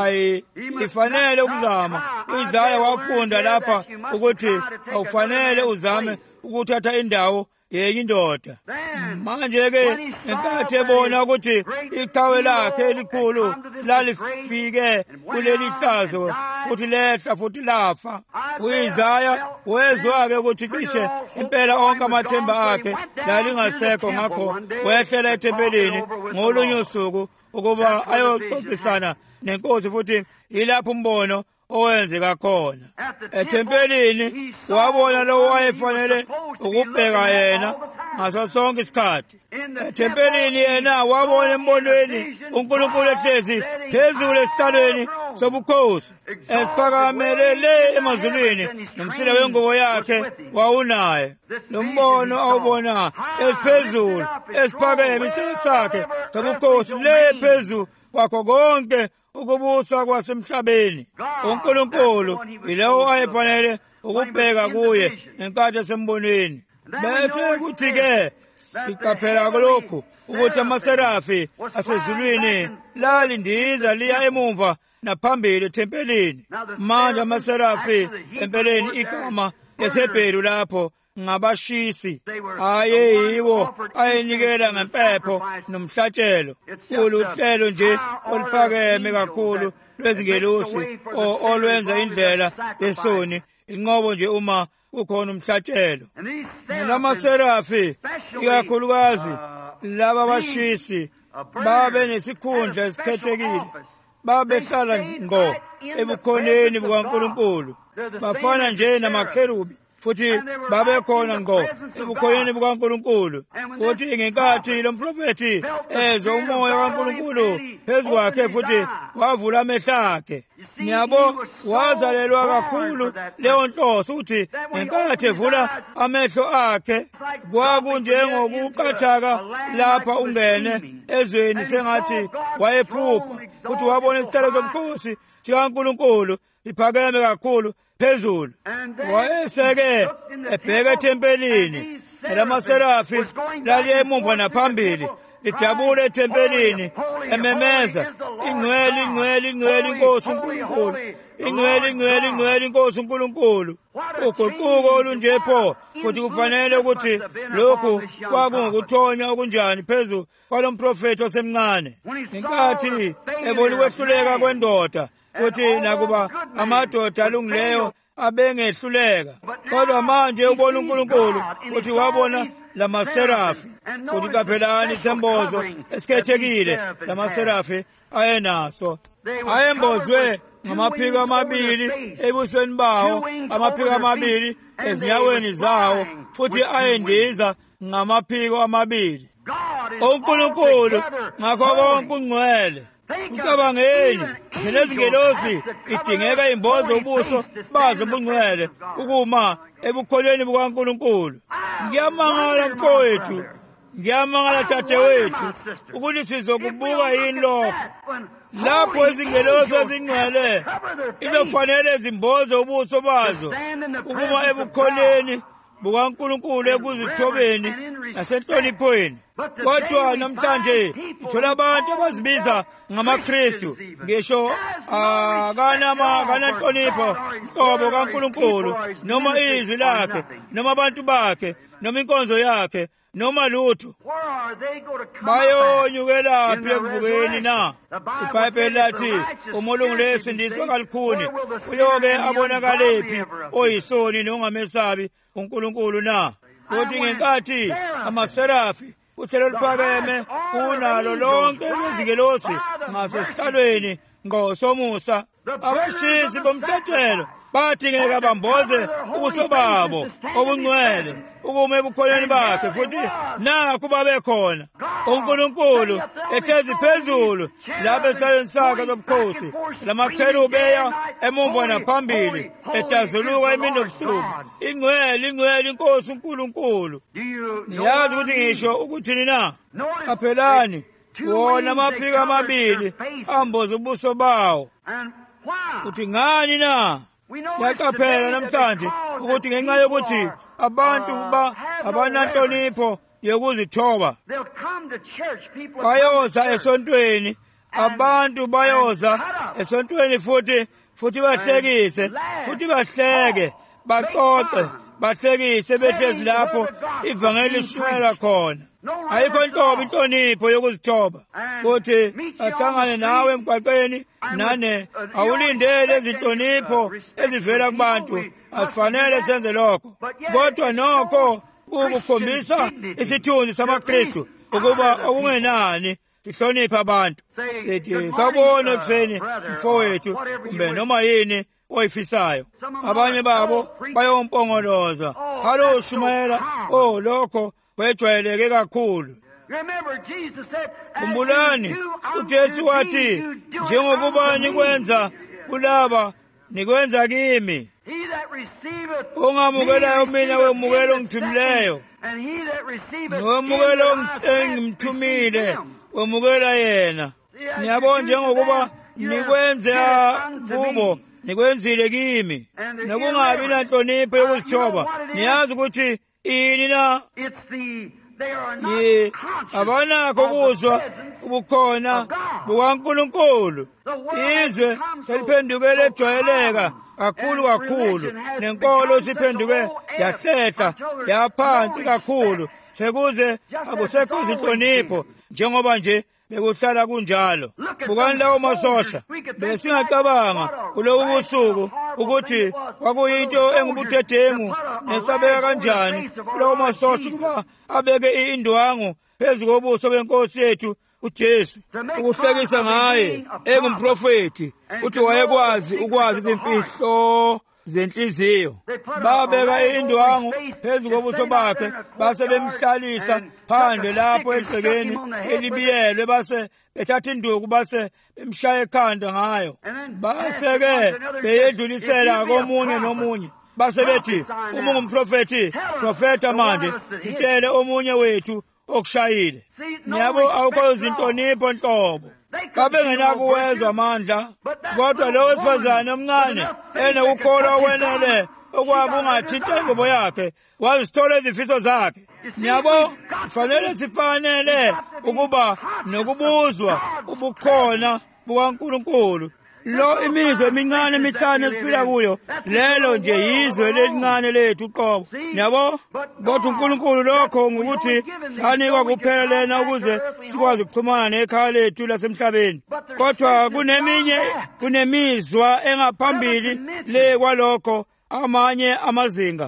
Ifanele ukuzama. uIsaya wafunda lapha ukuthi awufanele uzame ukuthatha indawo yenye indoda. Manje-ke ngenkathi ebona ukuthi iqhawe lakhe elikhulu lalifike kuleli hlazo futhi lehla futhi lafa, uIsaya wezwa-ke ukuthi cishe impela onke amathemba akhe lalingasekho. Ngakho wehlela ethempelini ngolunye usuku ukuba ayoxoxisana nenkosi, futhi ilapho umbono owenzeka khona. Ethempelini wabona lowo wayefanele ukubheka yena ngaso sonke isikhathi. Ethempelini yena wabona embonweni uNkulunkulu ehlezi phezulu esihlalweni sobukhosi, esiphakamele le emazulwini, nomsila wengubo yakhe wawunaye. Lo mbono awubona esiphezulu, esiphakeme isithelo sakhe sobukhosi le phezu kwakho konke ukubusa kwasemhlabeni. uNkulunkulu yilowo ayefanele ukubheka kuye ngenkathi esembonweni. Bese kuthi-ke siqaphela kulokhu ukuthi amaserafi asezulwini lalindiza liya emumva naphambili ethempelini. Manje amaserafi empeleni igama leseBheru lapho ngabashisi, ayeyiwo ayenikela ngempepho nomhlatshelo. Kuluhlelo nje oluphakeme kakhulu lwezingelosi olwenza indlela yesoni inqobo nje uma kukhona umhlatshelo. Namaserafi ikakhulukazi laba bashisi babe nesikhundla esikhethekile. babehlala ngqo ebukhoneni bukaNkulunkulu. Bafana nje namakherubi futhi babekhona ngqo ebukhoneni bukaNkulunkulu. Futhi ngenkathi lo mprofethi ezwa umoya kaNkulunkulu phezu kwakhe futhi wavula amehlo akhe. Nyabo wazalelwa kakhulu leyo nhloso ukuthi ngenkathi evula amehlo akhe kwakunjengokuqathaka lapha ungene ezweni sengathi wayephupha futhi wabona isithelo somkhosi sikaNkulunkulu siphakeme kakhulu phezulu. Wayeseke ebheka ethempelini lamaserafi laliye emuva naphambili lijabule ethempelini ememeza, ingcwele ingcwele ingcwele inkosi uNkulunkulu, ingcwele ingcwele ingcwele inkosi uNkulunkulu. Uguquko olunje pho futhi kufanele ukuthi lokhu kwakungukuthonya okunjani phezu kwalo mprofethi osemncane. Ngenkathi ebona ukwehluleka kwendoda futhi nakuba amadoda alungileyo abengehluleka, kodwa manje ubona uNkulunkulu futhi wabona lamaserafi futhi kaphelani sembozo esikhethekile lamaserafi ayenaso. Ayembozwe ngamaphiko amabili ebusweni bawo, amaphiko amabili ezinyaweni zawo, futhi ayendiza ngamaphiko amabili. uNkulunkulu ngakho konke ungcwele. Ucabangeni, lezingelosi idingeka imbozo ubuso bazo bungcwele ukuma ebukholweni bukaNkulunkulu. Ngiyamangala mfowethu, ngiyamangala dadewethu ukuthi sizokubuka yini lokho. Lapho izingelosi ezingcwele izofanele zimboze ubuso bazo ukuma ebukholweni bukaNkulunkulu ekuzithobeni nasenhloniphweni. Kodwa namhlanje ithola abantu abazibiza ngamaKristu, ngisho akananhlonipho nhlobo kaNkulunkulu noma izwi lakhe noma abantu bakhe noma inkonzo yakhe noma lutho. Bayonyukelaphi ekuvukeni na? IBhayibheli lathi umolungu sindiswa kalukhuni uyoke abonakalephi oyisoni nongamesabi uNkulunkulu na? Futhi ngenkathi amaserafi uhlelo luphakeme kunalo lonke lezingelosi ngasesihlalweni ngosomusa, abashisi bomhlatshelo badingeka bamboze ubuso babo obungcwele ukuma ebukholweni bakhe, futhi nakho babekhona uNkulunkulu ehlezi phezulu lapha esihlalweni sakhe sobukhosi, lamakherubi eya emuva naphambili etazuluka imini nobusuku. Ingcwele ingcwele inkosi uNkulunkulu. Niyazi ukuthi ngisho ukuthini na? Kaphelani wona amaphiko amabili amboza ubuso bawo. Uthi ngani na? Siyaqaphela namhlanje ukuthi ngenxa yokuthi abantu abananhlonipho yokuzithoba bayoza esontweni, abantu bayoza esontweni futhi bahlekise, futhi bahleke, baxoxe, bahlekise behlezi lapho ivangeli lishumayela khona. Ayikho nhlobo inhlonipho yokuzithoba, futhi ahlangane nawe emgwaqweni nane awulindele izinhlonipho ezivela kubantu. Asifanele senze lokho, kodwa nokho kukukhombisa isithunzi samaKristu ukuba okungenani sihloniphe abantu. Sithi sawubona ekuseni mfowethu kumbe noma yini oyifisayo. Abanye babo bayompongoloza, halo shumela, lokho kwejwayeleke kakhulu. Kumbulani uJesu wathi, njengokuba nikwenza kulaba nikwenza kimi. Ongamukelayo mina wemukela ongithumileyo, nomukela ongithumile wemukela yena. Niyabona njengokuba nikwenze kubo nikwenzile kimi, nokungabi nanhlonipho yokuzithoba. Niyazi ukuthi ini na? Abanakho ukuzwa ubukhona bukaNkulunkulu. Izwe seliphendukele ejwayeleka kakhulu, nenkolo siphenduke yahlehla yaphansi kakhulu, sekuze akusekho izinhlonipho njengoba nje bekuhlala kunjalo. Bukani lawo masosha, besingacabanga kulobu busuku ukuthi kwakuyinto engubudedengu nesabeka kanjani kulowo masosha ukuba abeke indwangu phezu kobuso benkosi yethu uJesu ukuhlekisa ngaye engumprofeti futhi wayekwazi ukwazi izimfihlo zenhliziyo. Babeka indwangu phezu kobuso bakhe base bemhlalisa phandle lapho egcekeni elibiyelwe base bethatha induku base bemshaya ekhanda ngayo. Base-ke beyedlulisela komunye nomunye base bethi uma ungumprofeti profeta manje sitshele omunye wethu okushayile. Yabo awukho izinhlonipho nhlobo. Babengenakuwezwa amandla kodwa lo wesifazane omncane enokukholwa okwenele okwaba ungathinta ingubo yakhe wazithola izifiso zakhe. Yabo kufanele sifanele ukuba nokubuzwa ubukhona bukaNkulunkulu. Lo imizwa emincane emihlanu esiphila kuyo lelo nje yizwe lelincane lethu qobo. Yabo kodwa uNkulunkulu lokho ngokuthi sanikwa kuphela lena ukuze sikwazi ukuxhumana nekhaya lethu lasemhlabeni. Kodwa kunemizwa engaphambili le kwalokho amanye amazinga.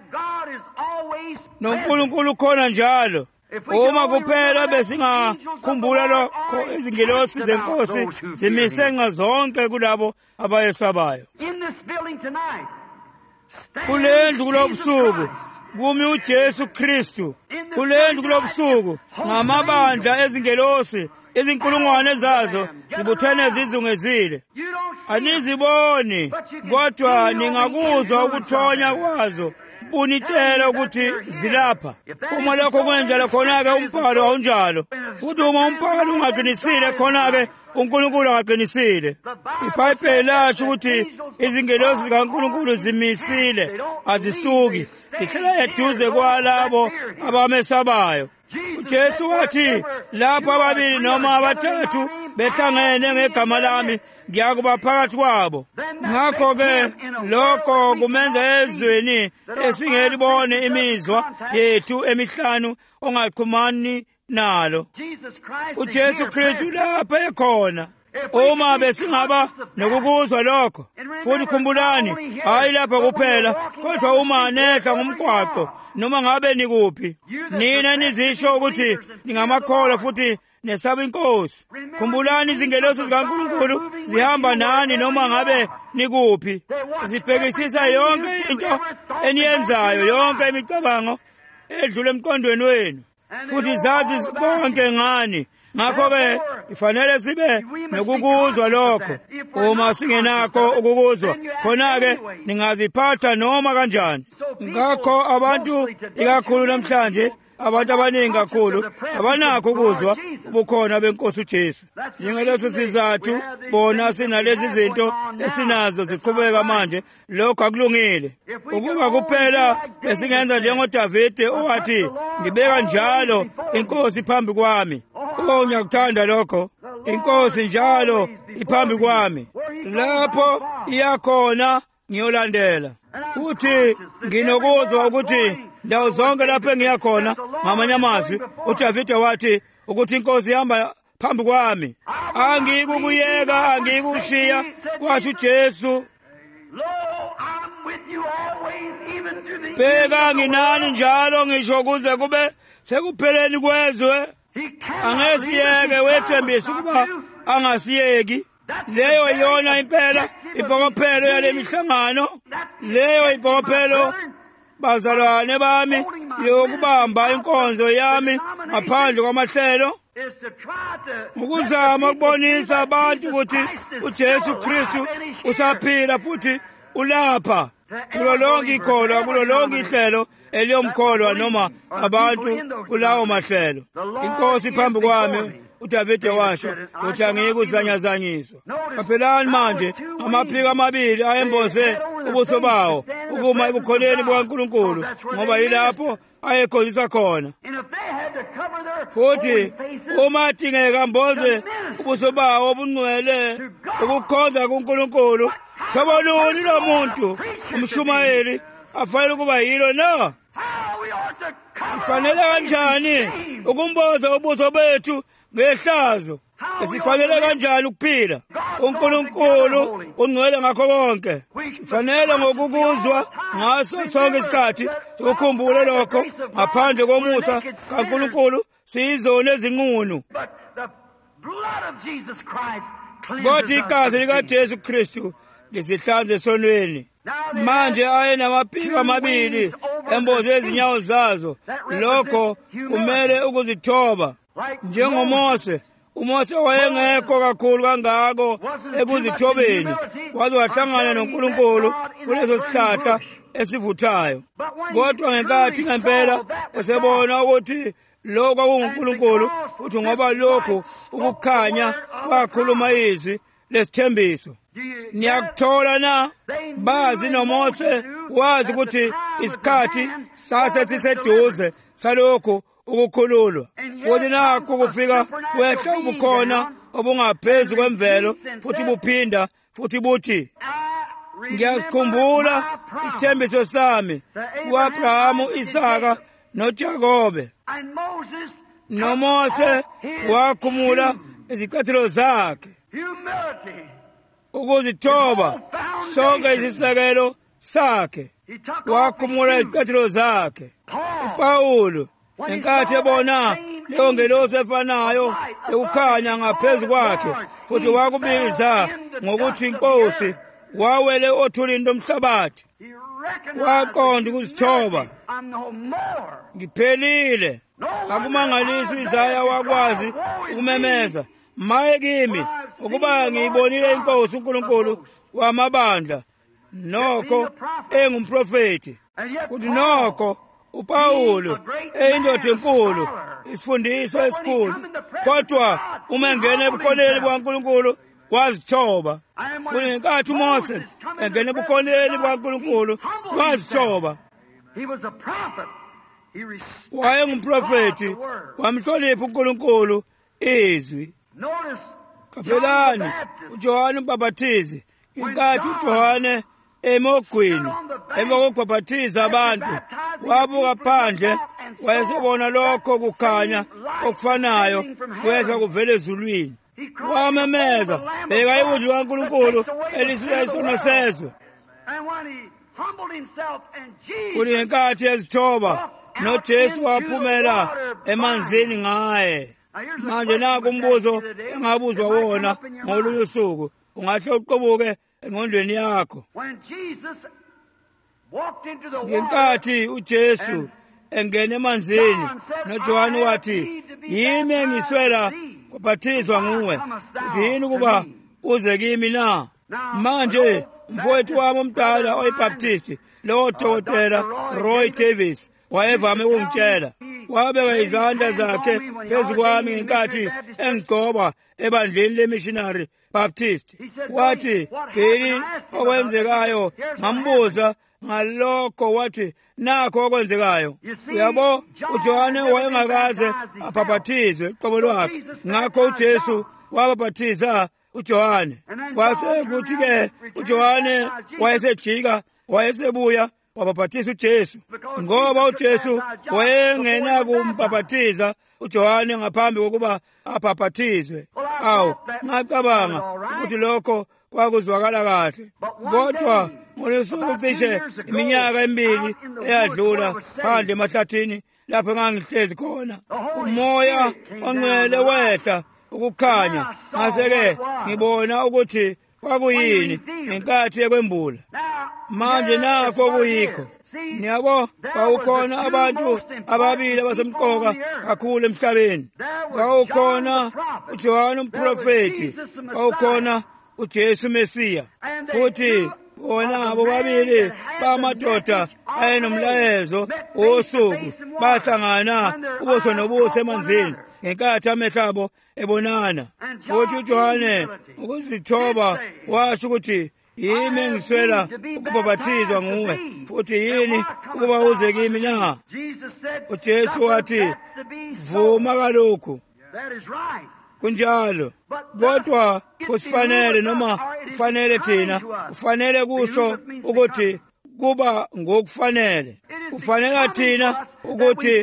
NoNkulunkulu khona njalo. Uma kuphela besingakhumbula lokho izingelosi zenkosi zimise ngazonke kulabo abayesabayo. Kulendlu kulobusuku kumi uJesu Kristu. Kulendlu kulobusuku ngamabandla ezingelosi izinkulungwane zazo zibuthene zizungezile. Aniziboni kodwa ningakuzwa ukuthonya kwazo unitshela ukuthi zilapha. Uma lokho kwenjalo khona-ke umbhalo awunjalo. Futhi uma umbhalo ungaqinisile khona-ke uNkulunkulu angaqinisile. IBhayibheli lasho ukuthi izingelosi zikaNkulunkulu zimisile azisuki zihlala eduze kwalabo abamesabayo. uJesu wathi lapho ababili noma abathathu behlangene ngegama lami ngiyakuba phakathi kwabo. Ngakho-ke lokho kumenza ezweni esingelibone imizwa yethu emihlanu ongaxhumani nalo. uJesu Kristu lapha ekhona. Uma besingaba nokukuzwa lokho futhi khumbulani hayi lapha kuphela kodwa uma nehla ngomgwaqo noma ngabe nikuphi nina nizisho ukuthi ningamakholwa futhi nesaba inkosi. Khumbulani izingelosi zikaNkulunkulu zihamba nani noma ngabe nikuphi. Zibhekisisa yonke into eniyenzayo, yonke imicabango edlule emqondweni wenu futhi zazi konke ngani. Ngakho-ke kufanele sibe nokukuzwa lokho. Uma singenakho ukukuzwa khona-ke ningaziphatha noma kanjani. Ngakho abantu ikakhulu namhlanje abantu abaningi kakhulu abanakho ukuzwa ubukhona benkosi uJesu. Njengaleso sizathu bona sinalezi zinto esinazo ziqhubeka manje. Lokho akulungile. Ukuba kuphela besingenza njengoDavide owathi ngibeka njalo inkosi phambi kwami. Ngiyakuthanda lokho. Inkosi njalo iphambi kwami. Lapho iyakhona ngiyolandela. Futhi nginokuzwa ukuthi ndawo zonke lapho engiyakhona ngamanye amazwi uDavide wathi ukuthi inkosi ihamba phambi kwami. Angikukuyeka, angikukushiya kwasho uJesu. Bheka nginani njalo ngisho kuze kube sekupheleni kwezwe. Angesiyeke wethembisa ukuba angasiyeki. Leyo yona impela ipokophelo yale mihlangano. Leyo ipokophelo bazalwane bami yokubamba inkonzo yami ngaphandle kwamahlelo. Ukuzama ukubonisa abantu ukuthi uJesu Kristu usaphila futhi ulapha. Kulo lonke ikholwa, kulo lonke ihlelo eliyomkholwa noma abantu kulawo mahlelo. Inkosi phambi kwami uDavide washo ukuthi angikuzanyazanyiswa. Kaphelani manje amaphiko amabili ayemboze ubuso bawo ukuma ebukholeni bukaNkulunkulu ngoba yilapho ayekhonzisa khona. Futhi uma adingeka mboze ubuso bawo obungcwele ukukhonza kuNkulunkulu, hlobo luni lo muntu umshumayeli afanele ukuba yilo na? Sifanele kanjani ukumboza ubuso bethu ngehlazo? Sifanele kanjani ukuphila? uNkulunkulu ungcwele ngakho konke. Sifanele ngokukuzwa ngaso sonke isikhathi sikukhumbule lokho. Ngaphandle komusa kaNkulunkulu siyizona ezinqunu. kodwa igazi likaJesu Kristu lisihlanze esonweni. Manje ayenamaphiko amabili emboze ezinyawo zazo, lokho kumele ukuzithoba. NjengoMose, uMose wayengekho kakhulu kangako ekuzithobeni, waze wahlangana noNkulunkulu kuleso sihlahla esivuthayo. Kodwa ngenkathi ngempela esebona ukuthi lokho kwakunguNkulunkulu, futhi ngoba lokhu ukukhanya kwakhuluma izwi lesithembiso. Niyakuthola na? Bazi noMose wazi ukuthi isikhathi sase siseduze salokhu ukukhululwa. Futhi nakho kufika kwehla ubukhona obungaphezu kwemvelo, futhi buphinda futhi buthi, ngiyasikhumbula isithembiso sami ku-Abrahamu, Isaka noJakobe. NoMose wakhumula izicathulo zakhe, ukuzithoba sonke isisekelo sakhe, wakhumula izicathulo zakhe. uPawulu enkathi ebona leyo ngelosi efanayo ekukhanya ngaphezu kwakhe, futhi wakubiza ngokuthi inkosi, wawele othulini lomhlabathi, waqonda ukuzithoba. Ngiphelile. Akumangalisi uIsaya wakwazi ukumemeza, maye kimi ukuba ngiyibonile inkosi uNkulunkulu wamabandla, nokho engumprofeti. Futhi nokho uPawulu eyindoda enkulu, isifundiswa esikhulu, kodwa uma engena ebukhoneni bukaNkulunkulu wazithoba. Futhi ngenkathi uMose engena ebukhoneni bukaNkulunkulu wazithoba. Wayengumprofeti, wamhlonipha uNkulunkulu izwi. Kaphelani uJohane uMbhaphathizi, inkathi uJohane emogwini emva kokubhaphathiza abantu, wabuka phandle, wayesebona lokho kukhanya okufanayo kwehla kuvela ezulwini. Wamemeza, bheka ibunzi likaNkulunkulu elisusa isono sezwe. Kuthi ngenkathi ezithoba, noJesu waphumela emanzini ngaye. Manje naku umbuzo engabuzwa wona ngolunye usuku, ungahle uqobuke engqondweni yakho. Ngenkathi uJesu engena emanzini, noJohane wathi, yimi engiswela kubhathizwa nguwe, futhi yini ukuba uze kimi na? Manje umfowethu wami omdala oyibhaptisti, lowo dokotela Roy Davis, wayevame ukungitshela. Wabeka izandla zakhe phezu kwami ngenkathi engigcoba ebandleni lemissionary Baptist. Wathi, Billy, okwenzekayo? Ngambuza ngalokho, wathi, nakho okwenzekayo. Uyabo, uJohane wayengakaze abhaphathizwe qobo lwakhe, ngakho uJesu wabhaphathiza uJohane. Kwase kuthi-ke uJohane wayesejika, wayesebuya wabhaphathiza uJesu, ngoba uJesu wayengena kumbhaphathiza uJohane ngaphambi kokuba abhaphathizwe. Ngacabanga ukuthi lokho kwakuzwakala kahle, kodwa ngosuku cishe iminyaka 2 eyadlula phandle emahlathini lapho engangihlezi khona, umoya ongcwele wehla ukukhanya. Ngase-ke ngibona ukuthi kwakuyini ngenkathi yekwembula. Manje nakho kuyikho. Niyabo, kwawukhona abantu ababili abasemqoka kakhulu emhlabeni. Kwawukhona uJohane umprofeti, kwawukhona uJesu Mesiya. Futhi bona bobabili bamadoda ayenomlayezo wosuku bahlangana ubuso nobuso emanzini ngenkathi amehlo abo ebonana. Futhi uJohane ukuzithoba washo ukuthi, yimi engiswela ukubhaphathizwa nguwe, futhi yini ukuba uze kimi na? uJesu wathi, vuma kalokhu. Kunjalo, kodwa kusifanele, noma kufanele thina, kufanele kusho ukuthi kuba ngokufanele. Kufanele thina ukuthi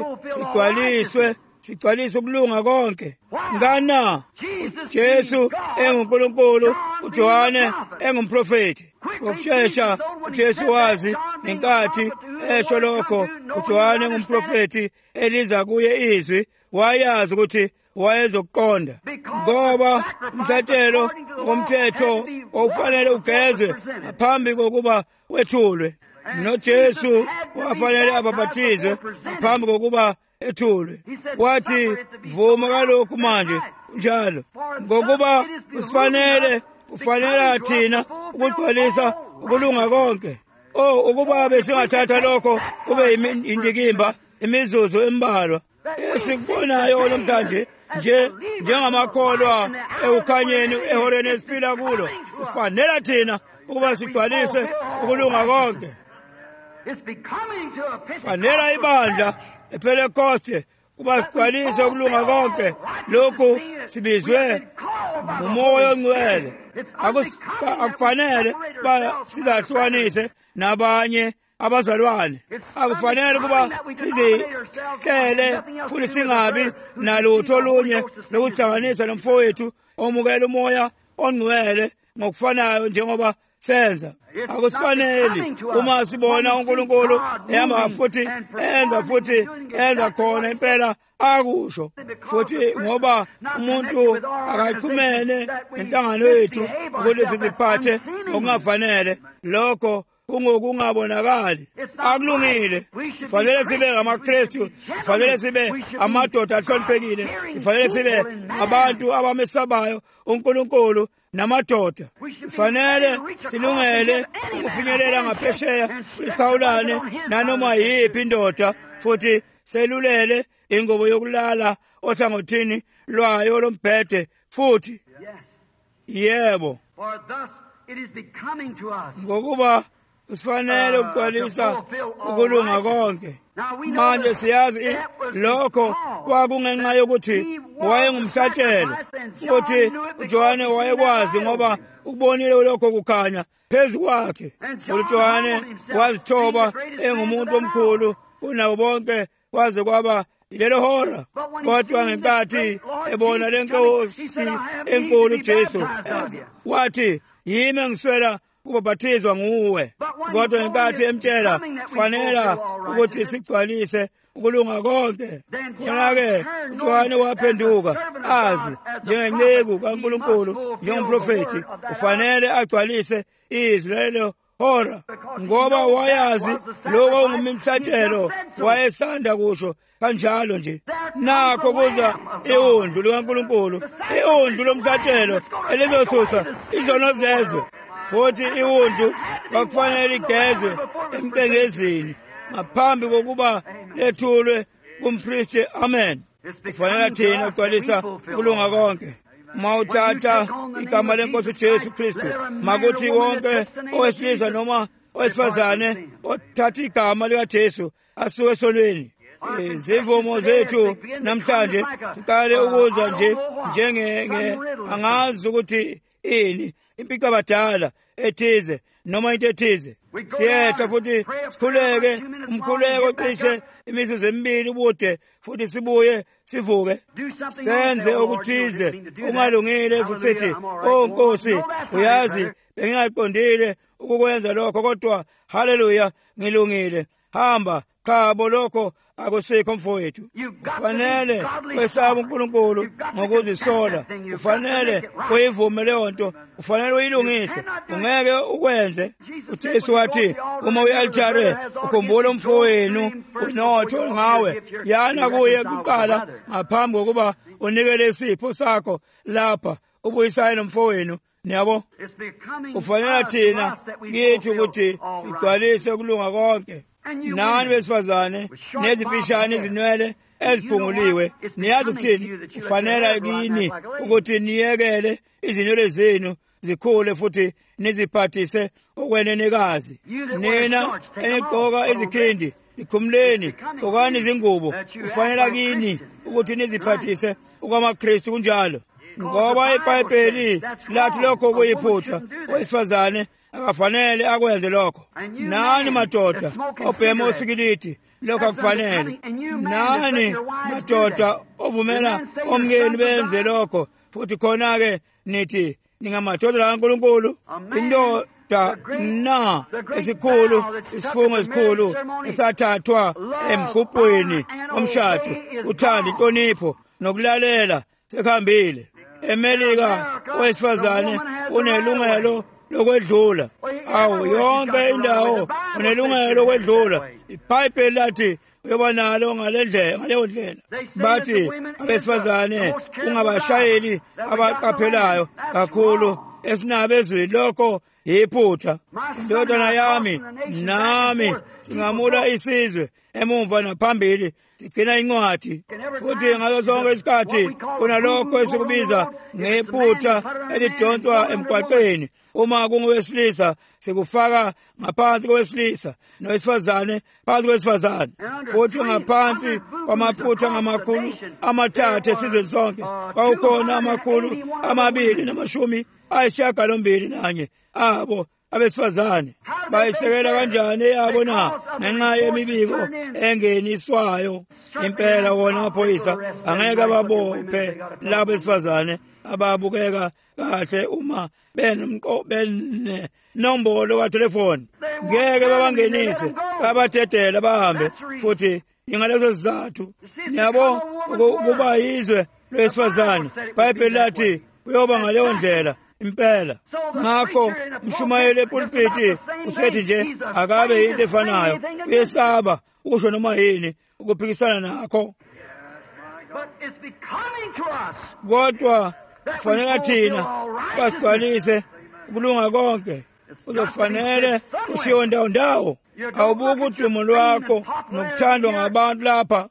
sigcwalise ukulunga konke. Ngana uJesu enguNkulunkulu, uJohane engumprofeti. Ngokushesha uJesu wazi ngenkathi esho lokho uJohane engumprofeti eliza kuye izwi, wayazi ukuthi wayezokuqonda, ngoba umhlatshelo womthetho ofanele ugezwe ngaphambi kokuba wethulwe, noJesu wafanele abhaphathizwe ngaphambi kokuba ethulwe. Wathi vuma kalokhu manje njalo, ngokuba kufanele thina ukugcwalisa ukulunga konke. Ukuba besingathatha lokho kube indikimba imizuzu embalwa esikubonayo namhlanje njengamakholwa ekukhanyeni ehoreni esiphila kulo, kufanele thina ukuba sigcwalise ukulunga konke. Fanele ibandla ePentecoste kuba sigcwalise ukulunga konke lokhu sibizwe nguMoya oNgcwele. Akufanele sizahlukanise nabanye abazalwane. Akufanele kuba sizihlele futhi singabi nalutho olunye lokuhlanganisa nomfowethu omukela uMoya oNgcwele ngokufanayo njengoba senza. Akusifanele uma sibona uNkulunkulu ehamba futhi enza khona impela akusho, futhi ngoba umuntu akaxhumene nenhlangano yethu ukuthi siziphathe okungafanele, lokho kungabonakali. Akulungile. Kufanele sibe ngamaKristu, kufanele sibe amadoda ahloniphekile, kufanele sibe abantu abamesabayo uNkulunkulu namadoda. Kufanele silungele ukufinyelela ngaphesheya isikhawulane nanoma yiphi indoda, futhi selulele ingubo yokulala ohlangothini lwayo lombhede futhi. Yebo, ngokuba kufanele ukugcwalisa ukulunga konke. Manje siyazi lokho kwakungenxa yokuthi wayengumhlatshelo, futhi uJohane wayekwazi ngoba ukubonile lokho kukhanya phezu kwakhe. uJohane wazithoba engumuntu omkhulu kunabo bonke kwaze kwaba yilelo hora. Kodwa ngenkathi ebona lenkosi enkulu uJesu, wathi yimi engiswela ukubhaphathizwa nguwe. Kodwa ngenkathi emtshela kufanele ukuthi sigcwalise ukulunga konke, khona-ke uJohane waphenduka azi njengenceku kaNkulunkulu, njengomprofethi kufanele agcwalise izwi lelo hora, ngoba wayazi lokho ungumhlatshelo wayesanda kusho kanjalo nje. Nakho kuza iwundlu likaNkulunkulu, iwundlu lomhlatshelo elizosusa izono zezwe, futhi iwundlu kwakufanele ligezwe emcengezini ngaphambi kokuba lethulwe kumpristi. Amen. Kufanele thina ugcwalisa ukulunga konke. Mawuthatha igama lenkosi uJesu Kristu, makuthi wonke owesilisa noma owesifazane othatha igama likaJesu asuke esonweni. Izivumo zethu namhlanje siqale ukuzwa angazi ukuthi ini impicabadala ethize noma into ethize. Siyehla futhi sikhuleke umkhuleko cishe imizuzu emibili ubude, futhi sibuye sivuke senze okuthize ungalungile, futhi sithi Nkosi, uyazi bengingaqondile ukukwenza lokho, kodwa haleluya ngilungile. Hamba qhabo lokho akusikho mfowethu. Kufanele kwesaba uNkulunkulu ngokuzisola, kufanele uyivume leyo nto, kufanele uyilungise, ungeke ukwenze. uJesu wathi uma uyi-althare ukhumbule umfowenu unotho ngawe, yana kuye kuqala ngaphambi kokuba unikele isipho sakho lapha ubuyisane nomfowenu. Niyabo, kufanele thina kithi ukuthi sigcwalise ukulunga konke. Nani besifazane nezipishane izinwele eziphunguliwe, niyazi ukuthini? Kufanele kini ukuthi niyekele izinwele zenu zikhule futhi niziphathise okwenenekazi. Nina enigqoka izikhindi, likhumuleni, gqokani izingubo. Kufanele kini ukuthi niziphathise okwamaKristu kunjalo, ngoba iBhayibheli lathi lokho kuyiphutha, owesifazane akafanele akwenze lokho. Nani madoda obhema osikiliti, lokho akufanele. Nani madoda ovumela omngeni benze lokho, futhi khona-ke nithi ningamadoda kaNkulunkulu. Indoda esikhulu, isifungo esikhulu esathathwa emgubhweni omshado, uthando, inhlonipho nokulalela sekuhambile. eMelika owesifazane unelungelo lokwedlula. Awu yonke indawo unelungelo lokwedlula. iBhayibheli lathi uyoba nalo ngaleyo ndlela. Bathi abesifazane ungabashayeli abaqaphelayo kakhulu esinabo ezweni lokho yiphutha. Indodana yami nami singamula isizwe emumva naphambili sigcina incwadi futhi ngaso sonke isikhathi kunalokho esikubiza ngephutha elidonswa emgwaqeni. Uma kungowesilisa sikufaka ngaphansi kowesilisa nowesifazane phansi kwesifazane futhi ngaphansi kwamaphutha ngamakhulu amathathu esizweni sonke kwakukhona amakhulu 291 abo abesifazane. Bayisekela kanjani eyabo na ngenxa yemibiko engeniswayo? Impela wona amaphoyisa angeke babophe labo besifazane ababukeka kahle uma benenombolo kathelefoni. Ngeke babangenise babathethela bahambe futhi ingalezo sizathu. Yabo kuba yizwe lwesifazane iBhayibheli lathi uyoba ngaleyo ndlela impela. Ngakho umshumayeli epulpiti usethi nje akabe into efanayo. Uyesaba ukusho noma yini ukuphikisana nakho. Kodwa kufanele thina basigcwalise ukulunga konke. Uzofanele ushiwe ndawo. Awubuki udumo lwakho nokuthandwa ngabantu lapha.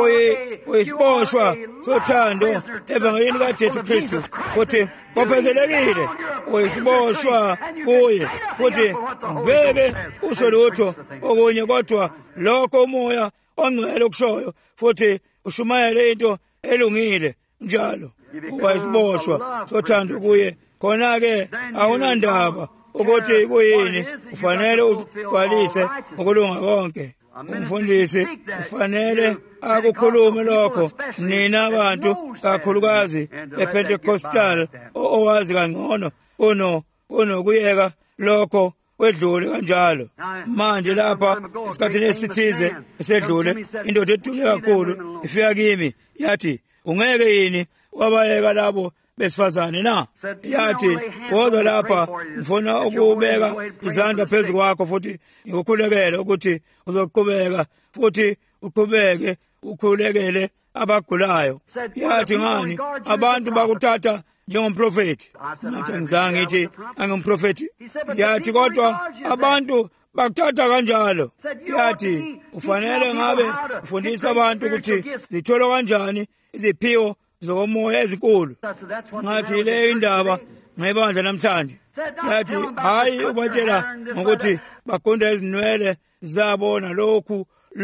Uyisiboshwa sothando evangelini kaJesu Kristu futhi bophezelekile. Uyisiboshwa kuye futhi ngeke usho lutho okunye kodwa lokho umoya ongcwele okushoyo futhi ushumayele into elungile njalo. Uyisiboshwa sothando kuye. Khona-ke awunandaba ukuthi kuyini ufanele ugcwalise ukulunga konke. Umfundisi ufanele akukhulume lokho nina abantu kakhulukazi bePentecostal owazi kangcono kunokuyeka lokho wedlule kanjalo. Manje lapha esikhathini esithize esedlule indoda edule kakhulu ifika kimi yathi ungeke yini wabayeka labo besifazane na? Yathi woza lapha ngifuna ukubeka izandla phezu kwakho futhi ngikukhulekele ukuthi uzoqhubeka futhi uqhubeke ukhulekele abagulayo. Yathi ngani abantu bakuthatha njengomprofeti? Nathi ngizange ngithi angumprofeti. Yathi kodwa abantu bakuthatha kanjalo. Yathi ufanele ngabe ufundisa abantu ukuthi zithola kanjani iziphiwo zomoya ezinkulu. Ngathi le indaba ngebandla namhlanje. Yathi hayi ubatshela ngokuthi baqonda izinwele zabo nalokho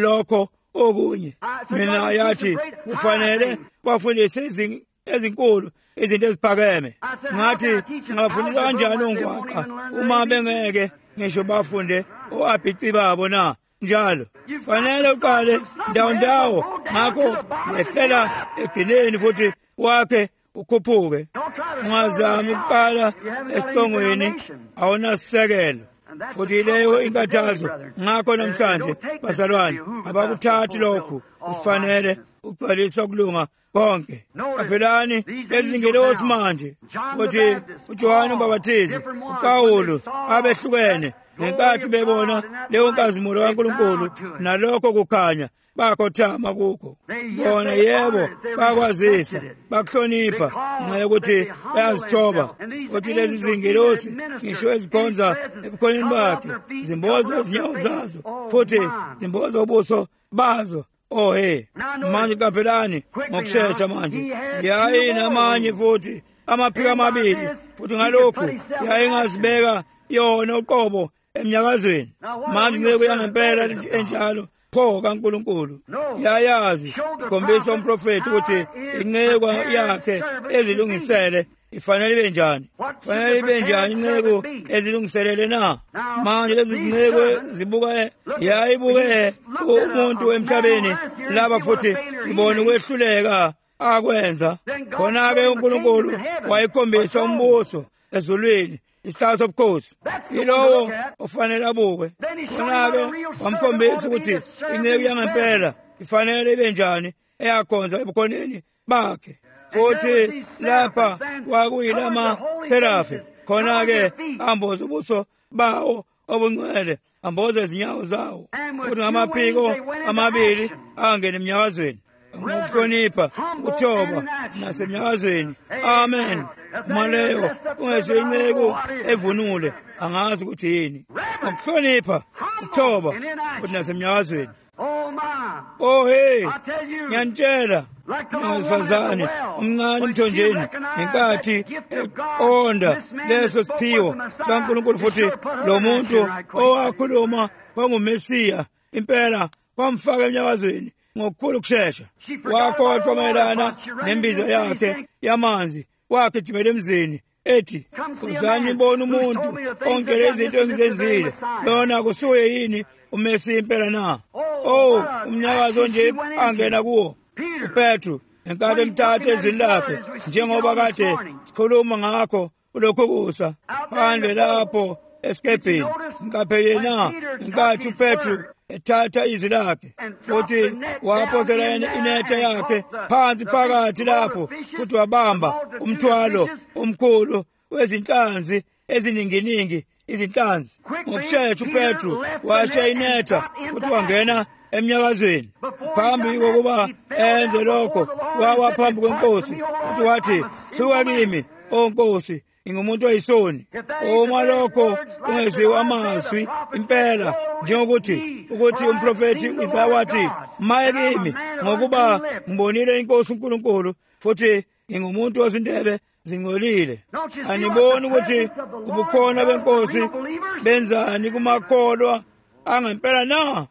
okunye. Mina yathi kufanele bafundise ezinkulu izinto eziphakeme. Ngathi ngafundisa kanjani ungwaqa uma bengeke ngisho bafunde oAbhici babo na? Njalo fanele uqale ndawo ngakho yehlela egcineni futhi wakhe ukhuphuke. Ungazami ukuqala esicongweni awunasisekelo futhi leyo inkathazo. Ngakho namhlanje bazalwane abakuthathi lokhu kufanele ugcwalisa ukulunga konke. Kaphelani lezingelosi manje futhi uJohane uMbhaphathizi uPawulu abehlukene ngenkathi bebona leyo nkazimulo kaNkulunkulu nalokho kukhanya bakhothama kukho. Bona yebo bakwazisa bakuhlonipha ngenxa yokuthi bayazithoba futhi lezi zingelosi ngisho ezikhonza ebukhoneni bakhe zimboza izinyawo zazo futhi zimboza ubuso bazo. Manje kaphelani ngokushesha manje yayi namanye futhi amaphiko amabili futhi ngalokhu yayingazibeka yona uqobo emnyakazweni. Manje ngeke uyangempela enjalo pho kaNkulunkulu yayazi ikhombisa umprofeti ukuthi inqekwa yakhe ezilungisele ifanele ibe njani. Fanele ibe njani inqeko ezilungiselele na? Manje lezi zinqeko zibuka yayibuke umuntu emhlabeni laba futhi ibona ukwehluleka akwenza. Khona-ke uNkulunkulu wayikhombisa umbuso ezulwini, isithathu sobukhosi. Yilowo ofanele abukwe. Khona-ke wamkhombisa ukuthi inqeko yangempela ifanele ibe njani eyakhonza ebukhoneni bakhe. Futhi lapha kwakuyilama serafi, khona-ke amboza ubuso bawo obungcwele, amboza izinyawo zawo, futhi ngamaphiko amabili angena emnyakazweni. Ngokuhlonipha, ukuthoba nasemnyakazweni. Amen. Uma leyo ungesinceku evunule, angazi ukuthi yini. Ngokuhlonipha, ukuthoba futhi nasemnyakazweni. Oh hey, ngiyanitshela ngowesifazane omncane emthonjeni ngenkathi eqonda leso siphiwo sikaNkulunkulu, futhi lo muntu owakhuluma kwangumesiya impela kwamfaka emnyakazweni ngokukhulu kushesha. Wakhohlwa mayelana nembiza yakhe yamanzi, wagijimela emzini ethi, "Uzani ibona umuntu onke lezi zinto engizenzile, lona kusuye yini umesiya impela na?" Oh, umnyakazo nje angena kuwo uPetru enkathi emthatha ezwini lakhe, njengoba kade sikhuluma ngakho kulokhu kusa phandle lapho esikebheni. Ngikaphele na enkathi uPetru ethatha izwi lakhe, futhi waphosela inethe yakhe phansi phakathi lapho, futhi wabamba umthwalo omkhulu wezinhlanzi ezininginingi, izinhlanzi. Ngokushesha uPetru washiya inetha futhi wangena emnyakazweni. Phambi kokuba enze lokho, wawa phambi kwenkosi futhi wathi, "Suka kimi, o Nkosi, ngingumuntu oyisoni." Uma lokho kungeziwa amazwi impela, njengokuthi umprofeti Isaya wathi, "Maye kimi, ngokuba ngibonile iNkosi uNkulunkulu, futhi ngingumuntu ozindebe zingcolile." Aniboni ukuthi ubukhona benkosi benzani kumakholwa angempela na?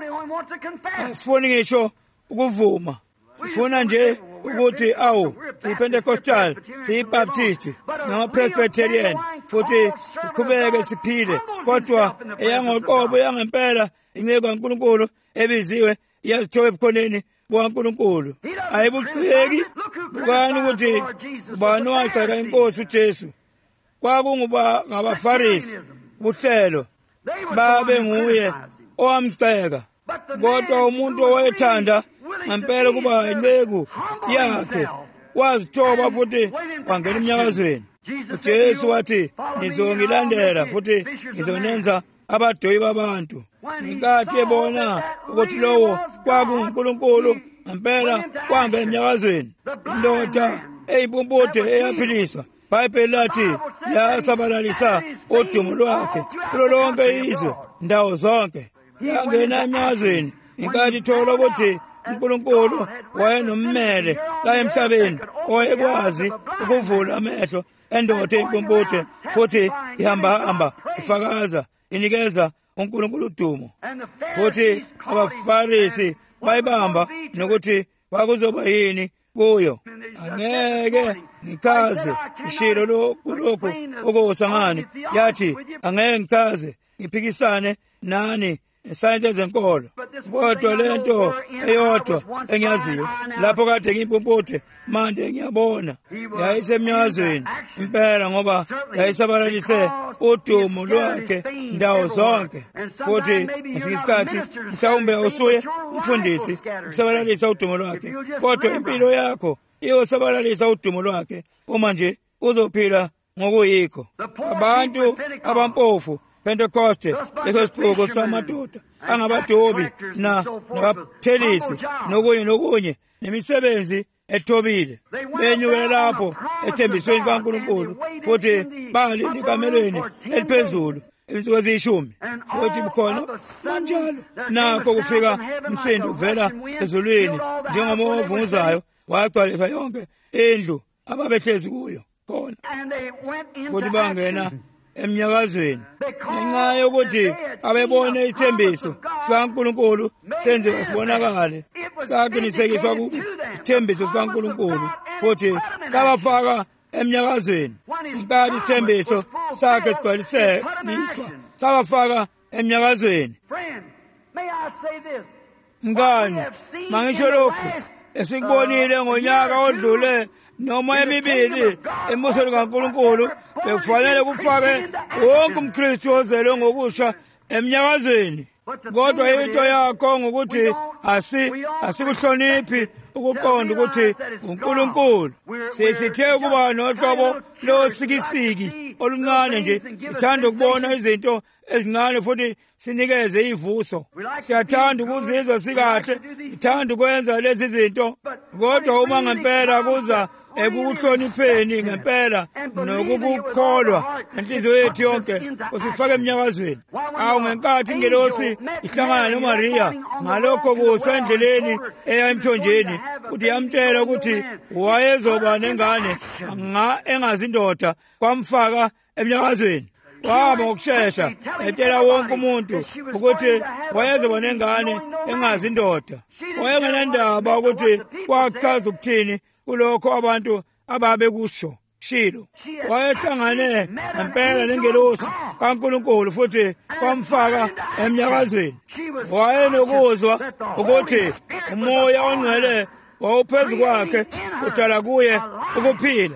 Asifuni ngisho ukuvuma, sifuna nje ukuthi siyiPentecostal, siyibaptisti, singama-Presbyterian, futhi siqhubeke siphile, kodwa eyangoqobo yangempela inceku kaNkulunkulu ebiziwe iyazithoba ebukhoneni bukaNkulunkulu. Ayibuqheki bukani ukuthi ubani wagxeka iNkosi uJesu. Kwakunguba ngabaFarisi uhlelo babe nguye owamgxeka, kodwa umuntu owayethanda ngempela kuba inceku yakhe wazithoba futhi wangena emnyakazweni. uJesu wathi, "Nizongilandela futhi ngizonenza abadoyi babantu." Ngenkathi ebona ukuthi lowo kwakunguNkulunkulu ngempela wangena emnyakazweni, indoda eyimpumputhe eyaphiliswa, iBhayibheli lathi yasabalalisa udumo lwakhe kulo lonke izwe, ndawo zonke. Yangena emnyakazweni inkathi ithola ukuthi uNkulunkulu wayenommele la emhlabeni owayekwazi ukuvula amehlo endoda eyimpumputhe, futhi ihamba ifakaza inikeza uNkulunkulu udumo. Futhi abaFarisi bayibamba nokuthi kwakuzoba yini kuyo. Angeke ngichaze ishilo kulokhu okusangani, yathi angeke ngichaze ngiphikisane nani esayensi yezenkolo, kodwa lento eyodwa engiyaziyo, lapho kade ngiyimpumputhe manje ngiyabona, yayisemnyakazweni impela, ngoba yayisabalalise udumo lwakhe ndawo zonke. Futhi ngesinye isikhathi mhlawumbe awusuye umfundisi ukusabalalisa udumo lwakhe, kodwa impilo yakho iyosabalalisa udumo lwakhe uma nje uzophila ngokuyikho. Abantu abampofu Pentecoste, leso siphuko samadoda angabadobi nabaphelisi nokunye nemisebenzi ethobile, benyukela lapho ethembisweni kaNkulunkulu, futhi balinde ekamelweni eliphezulu insuku eziyishumi. Futhi bukhona kanjalo nakho kufika umsindo uvela ezulwini njengomoya ovunguzayo, wagcwalisa yonke indlu ababehlezi kuyo khona, futhi bangena emnyakazweni ngenxa yokuthi abebone isithembiso sikaNkulunkulu senziwa sibonakale, saqinisekiswa isithembiso sikaNkulunkulu, futhi sabafaka emnyakazweni. Inkathi isithembiso sakhe sigcwalisekiswa, sabafaka emnyakazweni. Mngani, mangisho lokhu esikubonile ngonyaka odlule noma emibili embusweni kaNkulunkulu, bekufanele kufake wonke umKristu ozelwe ngokusha emnyakazweni. kodwa into yakho ngokuthi asikuhloniphi ukuqonda ukuthi uNkulunkulu. Sesithe ukuba nohlobo losikisiki oluncane nje, sithanda ukubona izinto ezincane futhi sinikeze ivuso. Siyathanda ukuzizwa sikahle, sithanda ukwenza lezi zinto, kodwa uma ngempela kuza ekukuhlonipheni ngempela nokukukholwa ngenhliziyo yethu yonke, usifake eminyakazweni. Awu, ngenkathi ingelosi ihlangana noMariya ngalokho kusa endleleni eya emthonjeni, futhi yamtshela ukuthi wayezoba nengane engazindoda, kwamfaka eminyakazweni. Wahamba ngokushesha etshela wonke umuntu ukuthi wayezoba nengane engazindoda. Wayengenandaba ukuthi kwachaza ukuthini kulokho abantu ababekusho. Shilo wayehlangane ngempela nengelosi kaNkulunkulu futhi kwamfaka eminyakazweni. Wayenokuzwa ukuthi umoya ongcwele wawuphezu kwakhe, udala kuye ukuphila.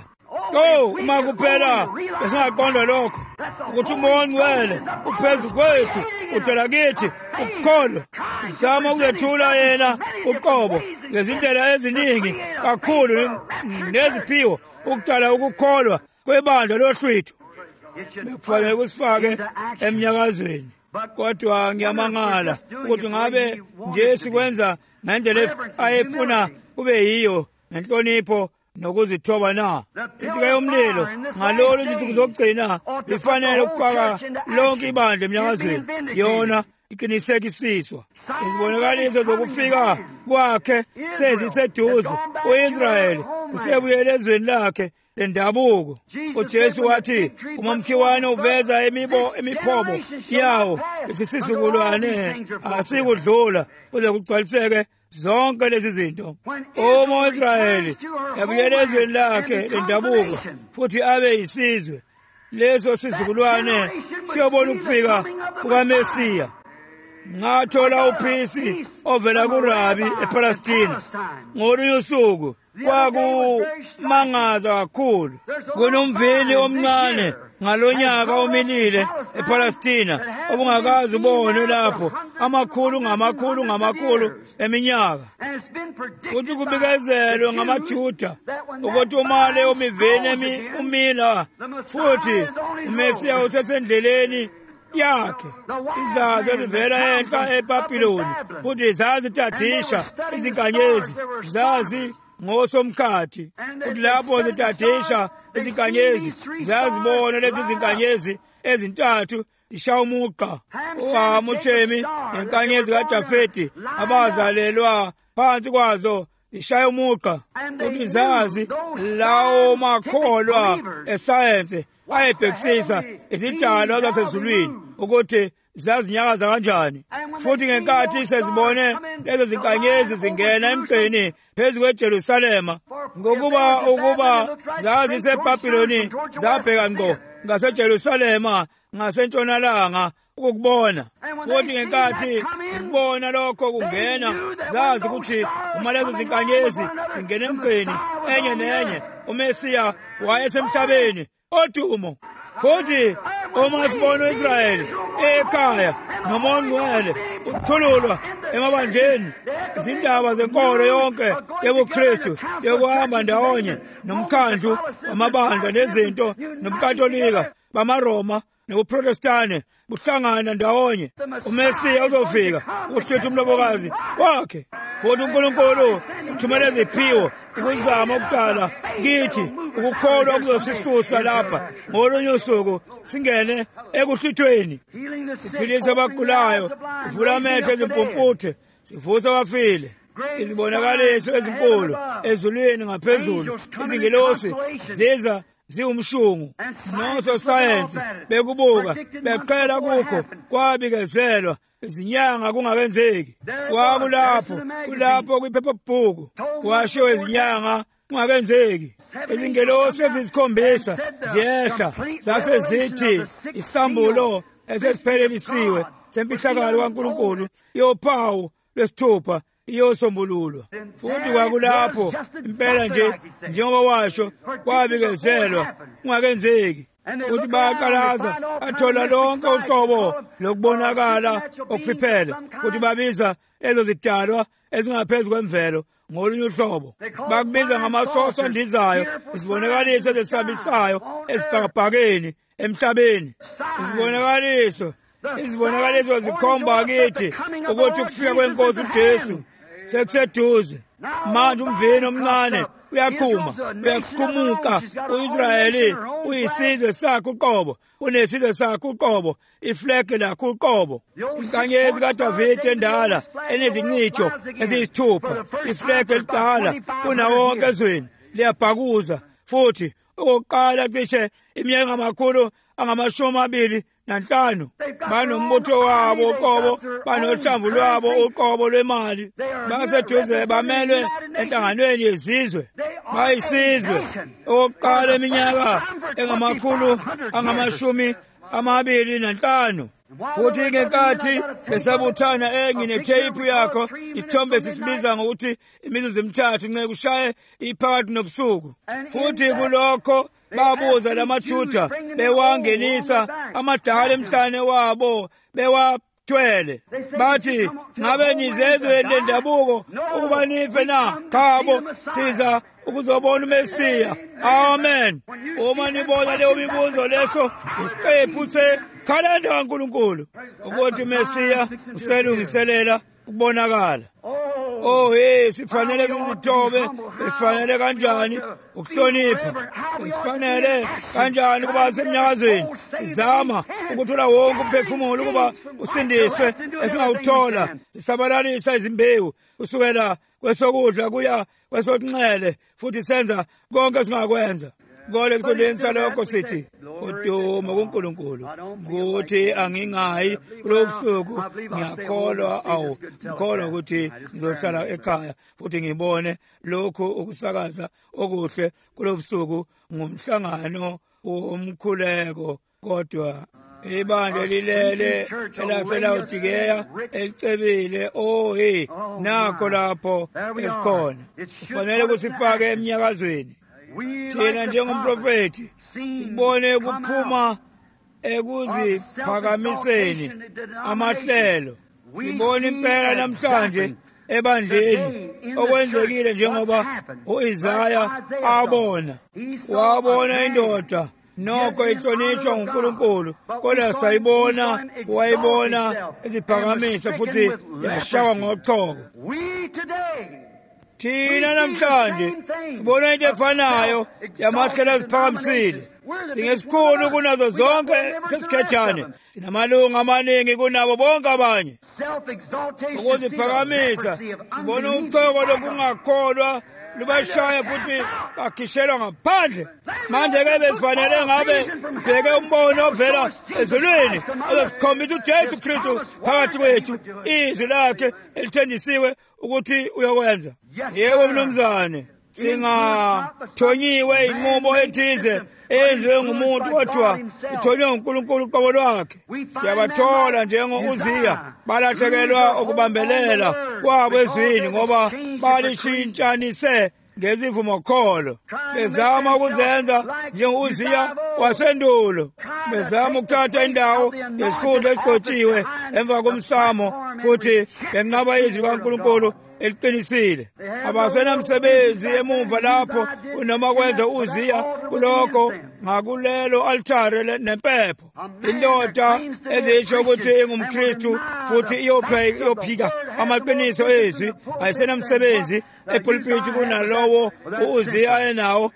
Uma kuphela besingaqonda lokho ukuthi umoya ongcwele uphezu kwethu, udala kithi ukukholwa, sizama ukuyethula yena uqobo ngezindlela eziningi kakhulu neziphiwo ukudala ukukholwa kwebandla lohlwitho. Bekufanele kusifake eminyakazweni. Kodwa ngiyamangala ukuthi ngabe nje sikwenza ngendlela ayefuna kube yiyo ngenhlonipho nokuzithoba na. Intsika yomlilo ngalolu nje kuzogcina lifanele ukufaka lonke ibandla eminyakazweni, yona iqinisekisiswa. Izibonakaliso zokufika kwakhe seziseduze. U-Israyeli usebuyele ezweni lakhe lendabuko. UJesu wathi uma umkhiwane uveza imiphobo yawo, isisizukulwane asikudlula kuze kugcwaliseke zonke lezi zinto. Uma u-Israyeli ebuyele ezweni lakhe lendabuko futhi abe yisizwe, leso sizukulwane siyobona ukufika kukaMesiya. Ngathola uphisi ovela kuRabi ePalestina. Ngolunye usuku kwakumangaza kakhulu. Kunomveli omncane ngalonyaka omilile ePalestina obungakazi ubone lapho amakhulu eminyaka. Futhi kubikezelwe ngamaJuda ukuthi umale umiveni umila futhi uMesiya usesendleleni yakhe. Izazi ezivela enhla eBhabhiloni futhi zazitadisha izinkanyezi, zazi ngosomkhathi. Futhi lapho zitadisha izinkanyezi zazibona lezi zinkanyezi ezintathu zishaya umuqa. uHamu, uShemi nenkanyezi kaJafeti abazalelwa phansi kwazo zishaya umuqa. Futhi zazi lawo makholwa esayense ayebhekisisa izidalwa zasezulwini ukuthi zazinyakaza kanjani. Futhi ngenkathi sezibone lezo zinkanyezi zingena emgqeni phezu kweJerusalema, ukuba zaziseBhabhiloni, zabheka ngqo ngaseJerusalema ngasentshonalanga ukukubona. Futhi ngenkathi ukubona lokho kungena, zazi ukuthi uma lezo zinkanyezi zingena emgqeni enye nenye, uMesiya wayesemhlabeni odumo. Futhi uma sibona u-Israyeli ekhaya nomoya ongcwele ukuthululwa emabandleni, izindaba zenkolo yonke yobuKristu yokuhamba ndawonye nomkhandlu wamabandla nezinto nobuKatolika bamaRoma nobuProtestane buhlangana ndawonye, uMesiya uzofika ukuhlwitha umlobokazi wakhe. Futhi uNkulunkulu uthumela iziphiwo ukuzama ukudala kithi ukukholwa okuzosisusa lapha ngolunye usuku singene ekuhlwithweni. Siphilisa abagulayo, sivula amehlo ezimpumputhe, sivusa abafile. Izibonakaliso ezinkulu ezulwini ngaphezulu, izingelosi ziza ziwumshungu, nososayensi bekubuka beqhela kukho kwabikezelwa izinyanga kungakenzeki. Kulapho kwiphephabhuku kwashiwo izinyanga kungakenzeki. Izingelosi ezisikhombisa ziyehla zasezithi isambulo esesiphelelisiwe sempihlakalo kaNkulunkulu yophawu lwesithupha iyosombululwa. Futhi kwakulapho impela nje njengoba washo kwabikezelwa kungakenzeki. futhi bayaqalaza athola lonke uhlobo lokubonakala okufiphele futhi babiza ezo zidalwa ezingaphezu kwemvelo ngolunye uhlobo. Bakubiza ngamasoso andizayo, izibonakaliso ezesabisayo esibhakabhakeni emhlabeni. Izibonakaliso zikhomba kithi ukuthi ukufika kwenkosi uJesu sekuseduze. Manje umveni omncane uyakhumuka. U-Israyeli uyisizwe sakhe uqobo, unesizwe sakhe uqobo, iflegi lakhe uqobo. Inkanyezi kaDavide endala enezincitsho eziyisithupha, iflegi elidala kunawonke ezweni liyabhakuza. Futhi okokuqala cishe iminyaka amakhulu angama-25 banombutho wabo uqobo, banohlamvu lwabo uqobo lwemali. Baseduze bamelwe enhlanganweni yezizwe, bayisizwe. Okokuqala iminyaka engamakhulu angama-25. Futhi ngenkathi besabuthana nginetheyiphu yakho, isithombe sisibiza ngokuthi imizuzu emithathu nceke kushaye iphakathi nobusuku. Futhi kulokho babuza lamaJuda bewangenisa amadala emhlane wabo bewathwele. Bathi, ngabe nizezwe lendabuko ukuba nife na? Khabo siza ukuzobona uMesiya. Amen. Uma nibona leyo mibuzo, leso isiqephu sekhalenda kaNkulunkulu ukuthi uMesiya uselungiselela ukubonakala. Sifanele sizithobe, sifanele kanjani ukuhlonipha, sifanele kanjani ukuba semnyakazweni sizama ukuthola wonke umphefumulo ukuba usindiswe esingawuthola, sisabalalisa izimbewu kusukela kwesokudla kuya kwesokunxele, futhi senza konke esingakwenza. Kodwa esikhundleni salokho sithi udumo kuNkulunkulu ukuthi angingayi kulo busuku. Ngikholwa ukuthi ngizohlala ekhaya futhi ngibone lokhu ukusakaza okuhle kulo busuku ngumhlangano womkhuleko. Kodwa ibandla lilele elaseLaodiceya elicebile, nakho lapho esikhona. Kufanele kusifake eminyakazweni. Thina njengomprofethi sibone ukuphuma ekuziphakamiseni amahlelo. Sibone impela namhlanje ebandleni okwenzekile njengoba u-Isaya wabona indoda nokho ihlonishwa nguNkulunkulu, kodwa sayibona, wayibona iziphakamisa futhi yashawa ngochoko. Thina namhlanje sibona into efanayo yamahlelo aziphakamisile. Singesikhulu kunazo zonke sesikhethane. Sinamalungu amaningi kunabo bonke abanye. Ukuziphakamisa, sibona uchoko lokungakholwa lubashaya futhi bakhishelwa ngaphandle. Manje-ke besifanele ngabe sibheke umbono ovela ezulwini ozosikhombisa uJesu Kristu phakathi kwethu, izwi lakhe elithendisiwe ukuthi uyokwenza. Yebo mnumzane, singathonyiwe inqubo ethize eyenziwe ngumuntu, kodwa sithonywe nguNkulunkulu uqobo lwakhe. Siyabathola njengo-Uziya balahlekelwa ukubambelela kwabo ezwini ngoba balishintshanise ngezivumokholo, bezama ukuzenza njengo-Uziya wasendulo, bezama ukuthatha indawo ngesikhundla esigcotshiwe emva komsamo, futhi benqaba izwi kaNkulunkulu eliqinisile. Abasenamsebenzi emumva lapho kunoma kwenza u-Uziya kulokho ngakulelo alithare nempepho. Indoda ezisho ukuthi ingumKristu futhi iyophika amaqiniso ezwi ayisenamsebenzi epulpiti kunalowo u-Uziya enawo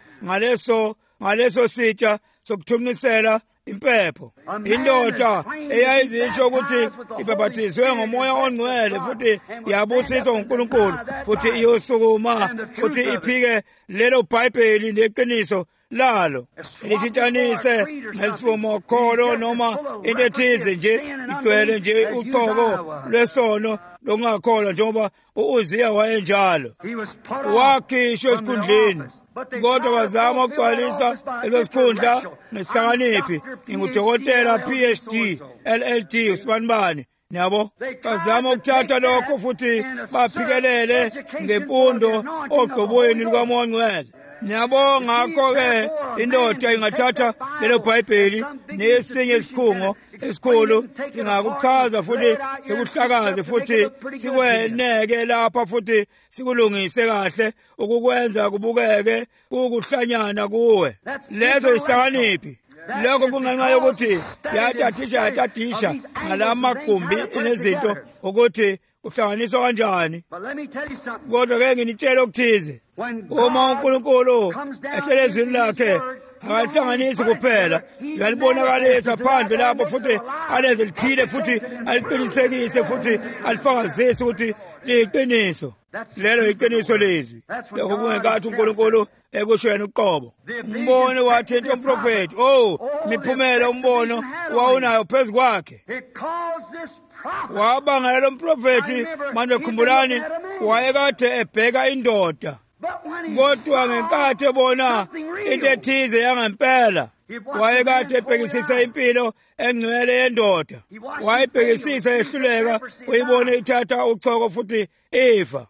ngaleso sitsha sokuthunqisela impepho. Indoda eyayizisho ukuthi ibhaphathizwe ngomoya ongcwele futhi yabusiswa nguNkulunkulu futhi iyosukuma futhi iphike lelo Bhayibheli neqiniso lalo, lishintshanise ngesivumokholo noma into ethize nje, igcwele nje uchoko lwesono lokungakholwa njengoba u-Uziya wayenjalo. Wakhishwa esikhundleni, kodwa bazama ukugcwalisa leso sikhundla nesihlakaniphi. Ngingudokotela PhD LLD usibanibani, yabo. Bazama ukuthatha lokho futhi baphikelele ngemfundo ogqobweni lukaMoya Ngcwele. Niyabonga ngakho-ke indoda ingathatha lelo Bhayibheli nesinye isikhungo esikhulu singakuchaza futhi sikuhlakaze futhi sikweneke lapha futhi sikulungise kahle ukukwenza kubukeke kukuhlanyana kuwe. Lezo isihlakaniphi. Lokho kungenxa yokuthi yatadisha ngalamagumbi enezinto ukuthi uhlanganiswa kanjani. Kodwa-ke nginitshela okuthize. Uma uNkulunkulu ethelezini lakhe akahlanganisi kuphela, uyalibonakalisa phandle lapho futhi alenze liphile futhi aliqinisekise futhi alifakazise ukuthi liyiqiniso. Lelo iqiniso lezwi. Lokho kungenkathi uNkulunkulu ekusho yena uqobo. Umbono wathinta umprofeti. Miphumela umbono wawunayo phezu kwakhe. Wabangela lo mprofeti manje khumbulani wayekade ebheka indoda. Kodwa ngenkathi ebona into ethize yangempela wayekade ebhekisisa impilo engcwele yendoda. Wayebhekisisa ehluleka uyibone ithatha uchoko futhi ifa.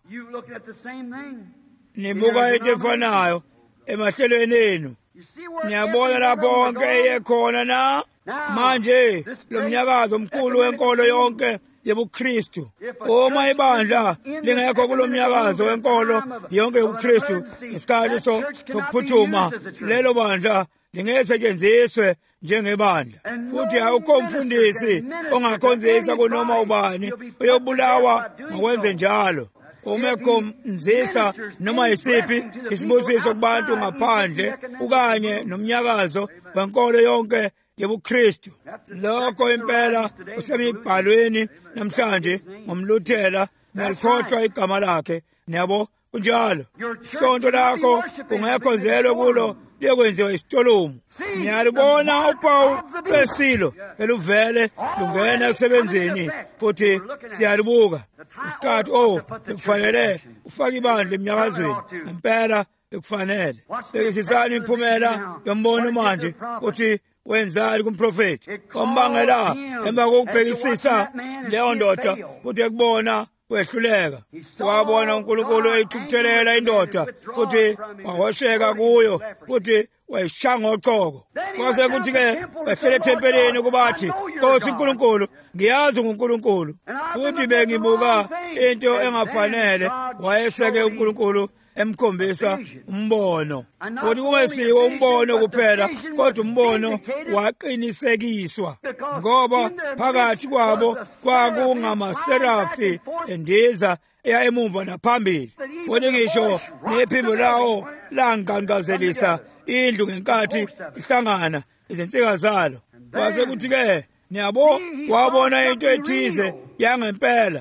Nibuka into efanayo emahlelweni enu. Niyabona lapho konke eyekhona na manje lo mnyakazo omkhulu wenkolo yonke yobuKristu. Uma ibandla lingekho kulo mnyakazo wenkolo yonke yobuKristu ngesikhathi sokuphuthuma, lelo bandla lingesetshenziswe njengebandla. Futhi awukho umfundisi ongakhonzisa kunoma ubani uyobulawa ngokwenze njalo. Umekhonzisa noma yisiphi isibusiso kubantu ngaphandle ukanye nomnyakazo wenkolo yonke yobuKristu. Lokho impela kusemibhalweni namhlanje ngomluthela nalikhohlwa igama lakhe. Niyabo kunjalo. Isonto lakho kungekhonzelwe kulo liyokwenziwa isitolomu. Niyalibona uphawu lwesilo eluvele lungena ekusebenzeni futhi siyalibuka. Isikhathi bekufanele ufake ibandla emnyakazweni. Impela bekufanele. Bekisisani imiphumela yombono manje uthi wenzani kumprofeti. Ombangela emva kokubhekisisa leyo ndoda futhi ekubona wehluleka. Wabona uNkulunkulu eyithukuthelela indoda futhi wahosheka kuyo futhi wayishanga oqoko. Kwase kuthi-ke wehlele ethempelini kubathi, Nkosi uNkulunkulu, ngiyazi nguNkulunkulu. Futhi bengibuka into engafanele wayeseke uNkulunkulu emkhombisa umbono. Futhi kungesiwo umbono kuphela kodwa umbono waqinisekiswa. Ngoba phakathi kwabo kwakungamaserafi endiza eya emuva naphambili. Futhi ngisho nephimbo lawo langangazelisa indlu ngenkathi ihlangana izinsika zalo. Kwase kuthi-ke niyabo wabona into ethize yangempela.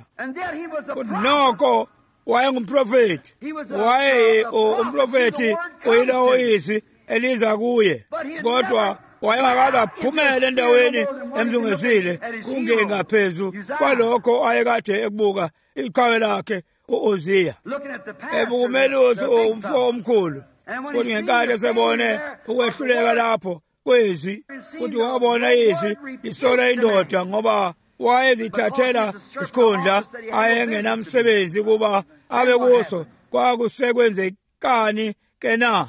Nokho wayengumprofeti. Umprofeti uyilawo izwi eliza kuye. Kodwa wayengakaze aphumele endaweni emzungezile kungengaphezu kwalokho ayekade ekubuka iqhawe lakhe u-Uziya. Ebukumelusi umfo omkhulu. Futhi ngenkathi esebone ukwehluleka lapho kwezwi, futhi wabona izwi lisola indoda ngoba wayezithathela isikhundla ayengenamsebenzi kuba abe kuso kwakusekwenzekani ke na.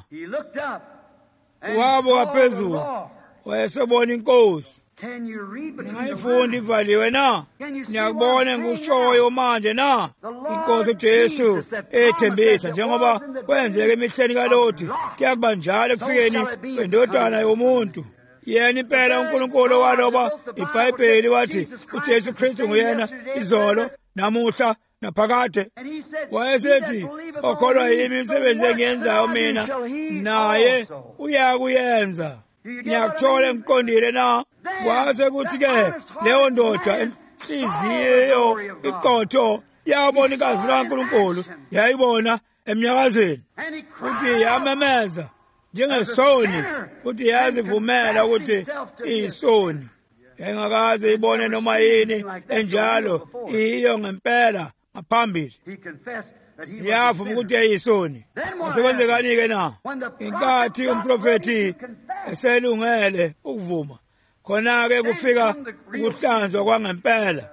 Wabuka phezulu wayesebona inkosi. Ningayifunda ivaliwe na? Niyakubona ngikushoyo manje na? Inkosi uJesu ethembisa njengoba kwenzeka emihleni kaLoti kuyakuba njalo ekufikeni kwendodana yomuntu. Yena impela uNkulunkulu waloba iBhayibheli wathi uJesu Kristu nguyena izolo namuhla naphakade. Wayesethi okholwa yimi imisebenzi engiyenzayo mina naye uyakuyenza. Ngiyakuthola ngiqondile na? Kwase kuthi-ke leyo ndoda inhliziyo iqotho yabona inkazi kaNkulunkulu yayibona emnyakazweni futhi yamemeza njengesoni futhi yazivumela ukuthi iyisoni. Engakaze ibone noma yini enjalo iyo ngempela ngaphambili. Yavuma ukuthi yayisoni. Kwasekwenzekani-ke na? Inkathi umprofeti eselungele ukuvuma, khona-ke kufika ukuhlanzwa kwangempela.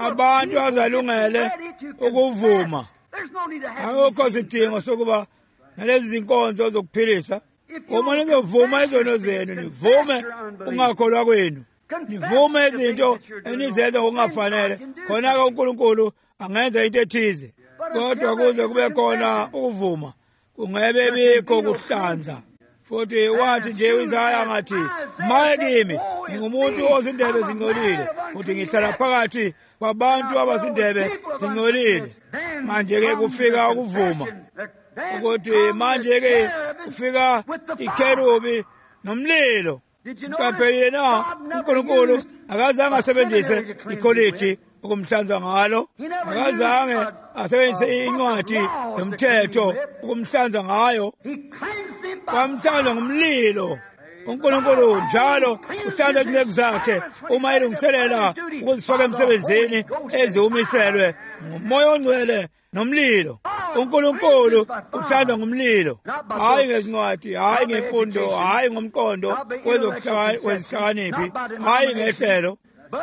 Abantu azalungele ukuvuma. Akukho sidingo sokuba nalezi zinkonzo zokuphilisa. Uma nizovuma izono zenu, nivume ungakholwa kwenu, nivume izinto enizenza ngokungafanele, khona-ke uNkulunkulu angenza into ethize. Kodwa kuze kube khona ukuvuma, kungebe bikho kuhlanza. Futhi wathi nje uIsaya ngathi, maye kimi, ngingumuntu ozindebe zingcolile, futhi ngihlala phakathi kwabantu abazindebe zingcolile. Manje-ke kufika ukuvuma, ukuthi manje-ke kufika ikherubi nomlilo. Kaphela yena uNkulunkulu akazange asebenzise ikholeji ukumhlanza ngalo, akazange asebenzise incwadi yomthetho ukumhlanza ngayo, wamhlanza ngomlilo. uNkulunkulu njalo uhlanza izinceku zakhe uma elungiselela ukuzifaka emsebenzini eziwumiselwe ngomoya ongcwele nomlilo. uNkulunkulu uhlanza ngomlilo, hayi ngezincwadi, hayi ngemfundo, hayi ngomqondo wezihlakaniphi, hayi ngehlelo,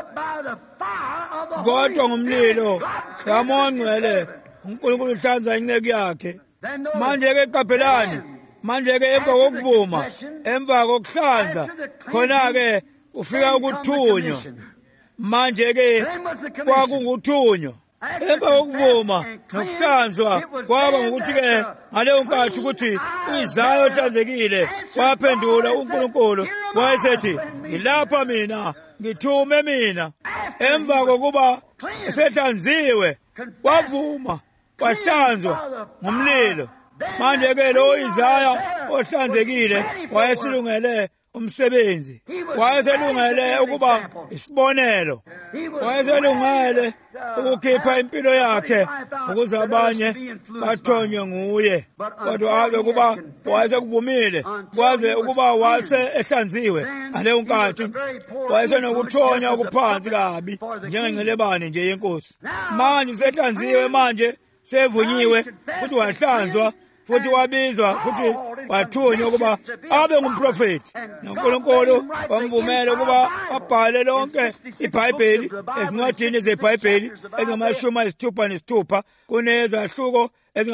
kodwa ngomlilo kaMoya Ongcwele. uNkulunkulu uhlanza inceku yakhe. Manje-ke qaphelani, manje-ke emva kokuvuma, emva kokuhlanza, khona-ke ufika ukuthunywa. Manje-ke kwakunguthunywa. Emva kokuvuma nokuhlanzwa kwaba ngokuthi-ke ngaleyo nkathi ukuthi uIsaya ohlanzekile waphendula uNkulunkulu, wayesethi, ngilapha mina, ngithume mina. Emva kokuba esehlanziwe, wavuma, wahlanzwa ngomlilo. Manje-ke lo Isaya ohlanzekile wayesilungele umsebenzi, wayeselungele ukuba isibonelo, wayeselungele ukukhipha impilo yakhe ukuze abanye bathonywe nguye. Kodwa aze kuba wayesekuvumile, kwaze ukuba ehlanziwe ngaleyo nkathi, wayesenokuthonya okuphansi kabi njengengcilebane nje yenkosi. Manje sehlanziwe, manje sevunyiwe, futhi wahlanzwa, futhi wabizwa, futhi wathunywa ukuba abe ngumprofeti. noNkulunkulu wamvumela ukuba abhale lonke iBhayibheli ezincwadini zeBhayibheli ezingama-66 kunezahluko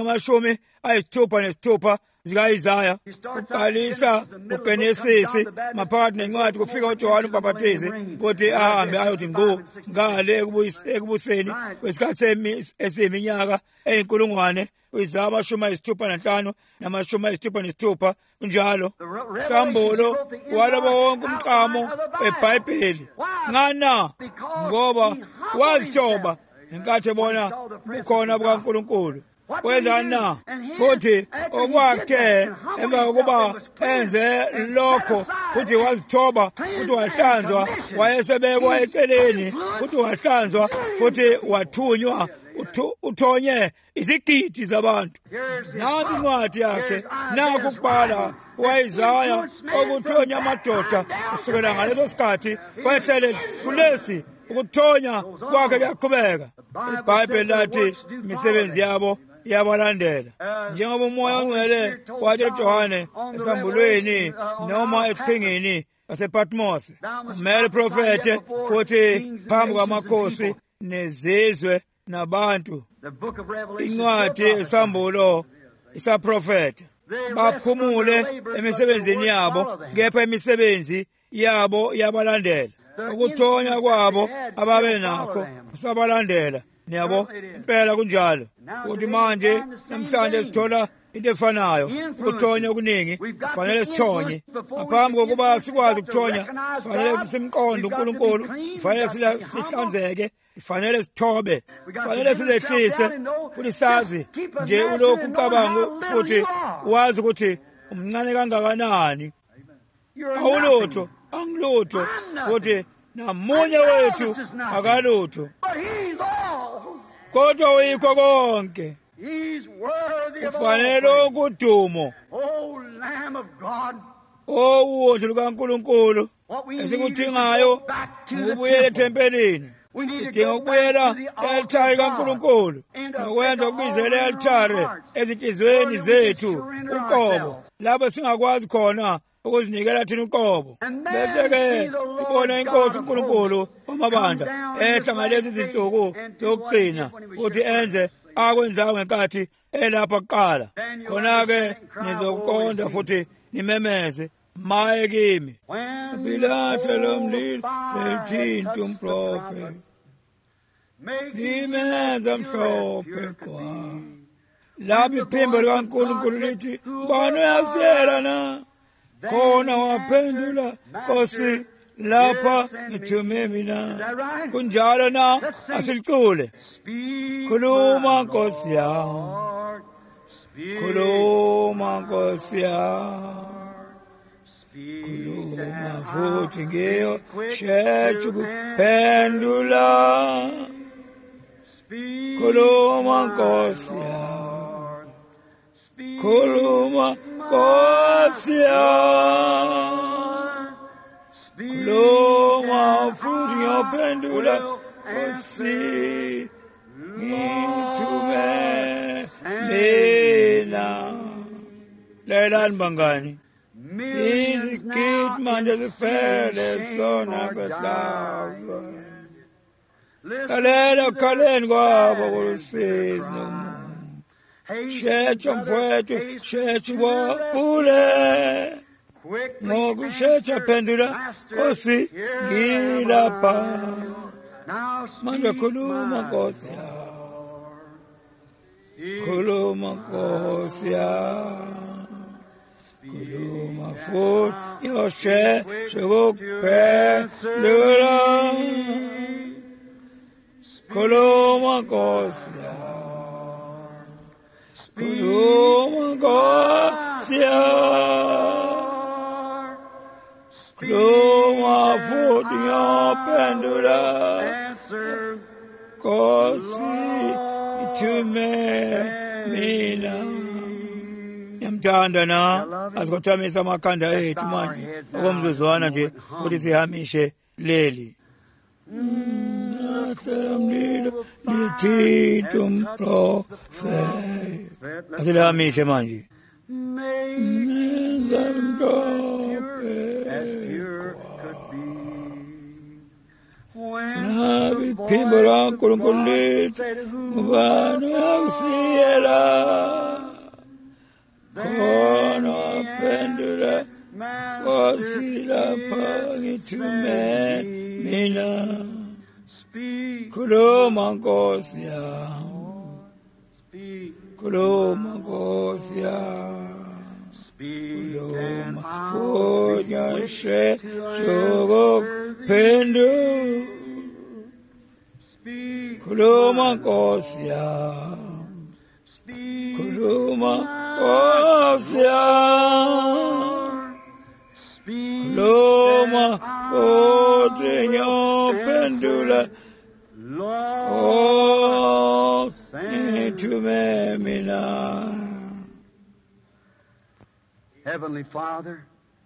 ezingama-66 zika-Isaya. Uqalisa uGenesisi maphakathi nencwadi kufika uJohane uMbhaphathizi, futhi ahambe ayothi ngale ekubuseni kwesikhathi esiyiminyaka eyinkulungwane, uIsaya 65 nama-66 kunjalo. Isambulo waloba wonke umqamo weBhayibheli. Ngana ngoba wazithoba ngenkathi ebona ukhona bukaNkulunkulu. Wenzani na? Futhi okwakhe emva kokuba enze lokho, futhi wazithoba, futhi wahlanzwa, wayesebekwa eceleni, futhi wahlanzwa, futhi wathunywa, uthonye izigidi zabantu. Nansi incwadi yakhe, nakho ukubhala kwaIsaya okuthonya amadoda kusukela ngaleso sikhathi kwehlele kulesi ukuthonya kwakhe kuyaqhubeka. iBhayibheli lathi imisebenzi yabo iyabalandela, njengoba uMoya Ongcwele wathi uJohane esambulweni noma esiqhingini sasePatmos, umele profete futhi phambi kwamakhosi nezizwe nabantu. Incwadi yesambulo isaprofeta. Baphumule emisebenzini yabo, kepha imisebenzi yabo iyabalandela. Ukuthonya kwabo ababe nakho kusabalandela. Niyabo, impela kunjalo. Ukuthi manje namhlanje sithola into efanayo. Ukuthonya okuningi kufanele sithonye. Ngaphambi kokuba sikwazi ukuthonya, kufanele simqonde uNkulunkulu, kufanele sihlanzeke, kufanele sithobe, kufanele silehlise, futhi sazi nje ulokhu ucabanga, futhi wazi ukuthi umncane kangakanani. Awulutho, angilutho, futhi namunye wethu akalutho, kodwa uyikho konke. Ufanele ukudumo. Uwundlu lukaNkulunkulu esikudingayo ukubuyela ethempelini. Sidinga ukubuyela e-altare kaNkulunkulu nokwenza ukubizela e-altare ezinhliziyweni zethu uqobo, lapho singakwazi khona ukuzinikela thina uqobo. Bese-ke sibona inkosi uNkulunkulu wamabandla ehla ngalezi zinsuku zokugcina, futhi enze akwenzayo ngenkathi elapha kuqala. Khona-ke nizokuqonda futhi nimemeze, maye kimi. Bilahle lomlilo selithinta umprofeti, limenza mhlophe kwa. Lapho iphimbo likaNkulunkulu lithi, ubani uyasiyela na? Khona waphendula, Nkosi, lapha ngithume mina. Kunjalo na? Asilicule. Khuluma Nkosi yami, khuluma Nkosi yami, khuluma futhi ngiyoshesha ukuphendula. Khuluma Nkosi yami, khuluma Nkosi yami, khuluma futhi ngiyophendula. Nkosi, ngithume mina. Lalelani bangani, izigidi manje zifele sona sehlazo. Lalela ukhaleni kwabo kulusizi nomuntu. Shetsha mfowethu, shetsha ubopule. Ngokushetsha phendula, Nkosi, ngilapha. Manje khuluma Nkosi yami, khuluma Nkosi yami, khuluma futhi ngiyosesha ukuphendula. Khuluma Nkosi yami, khuluma Nkosi yami, khuluma futhi ngiyophendula. Nkosi, ngithume mina. Ngiyamthanda na, asikothamisa amakhanda ethu manje okomzuzwana nje ukuthi sihamishe leli. Mlilo lithinta umprofeti. Asilihamishe manje. Menza mhlophe nabi iphimbo likaNkulunkulu lithi, ubani uyasiyela? Khona waphendula, Nkosi, lapha ngithume mina. Khuluma Nkosi yami, khuluma Nkosi yami, khuluma futhi ngiyosesha ukuphendula. Khuluma Nkosi yami, khuluma Nkosi yami, khuluma futhi ngiyophendula. Ngithume mina. Heavenly Father,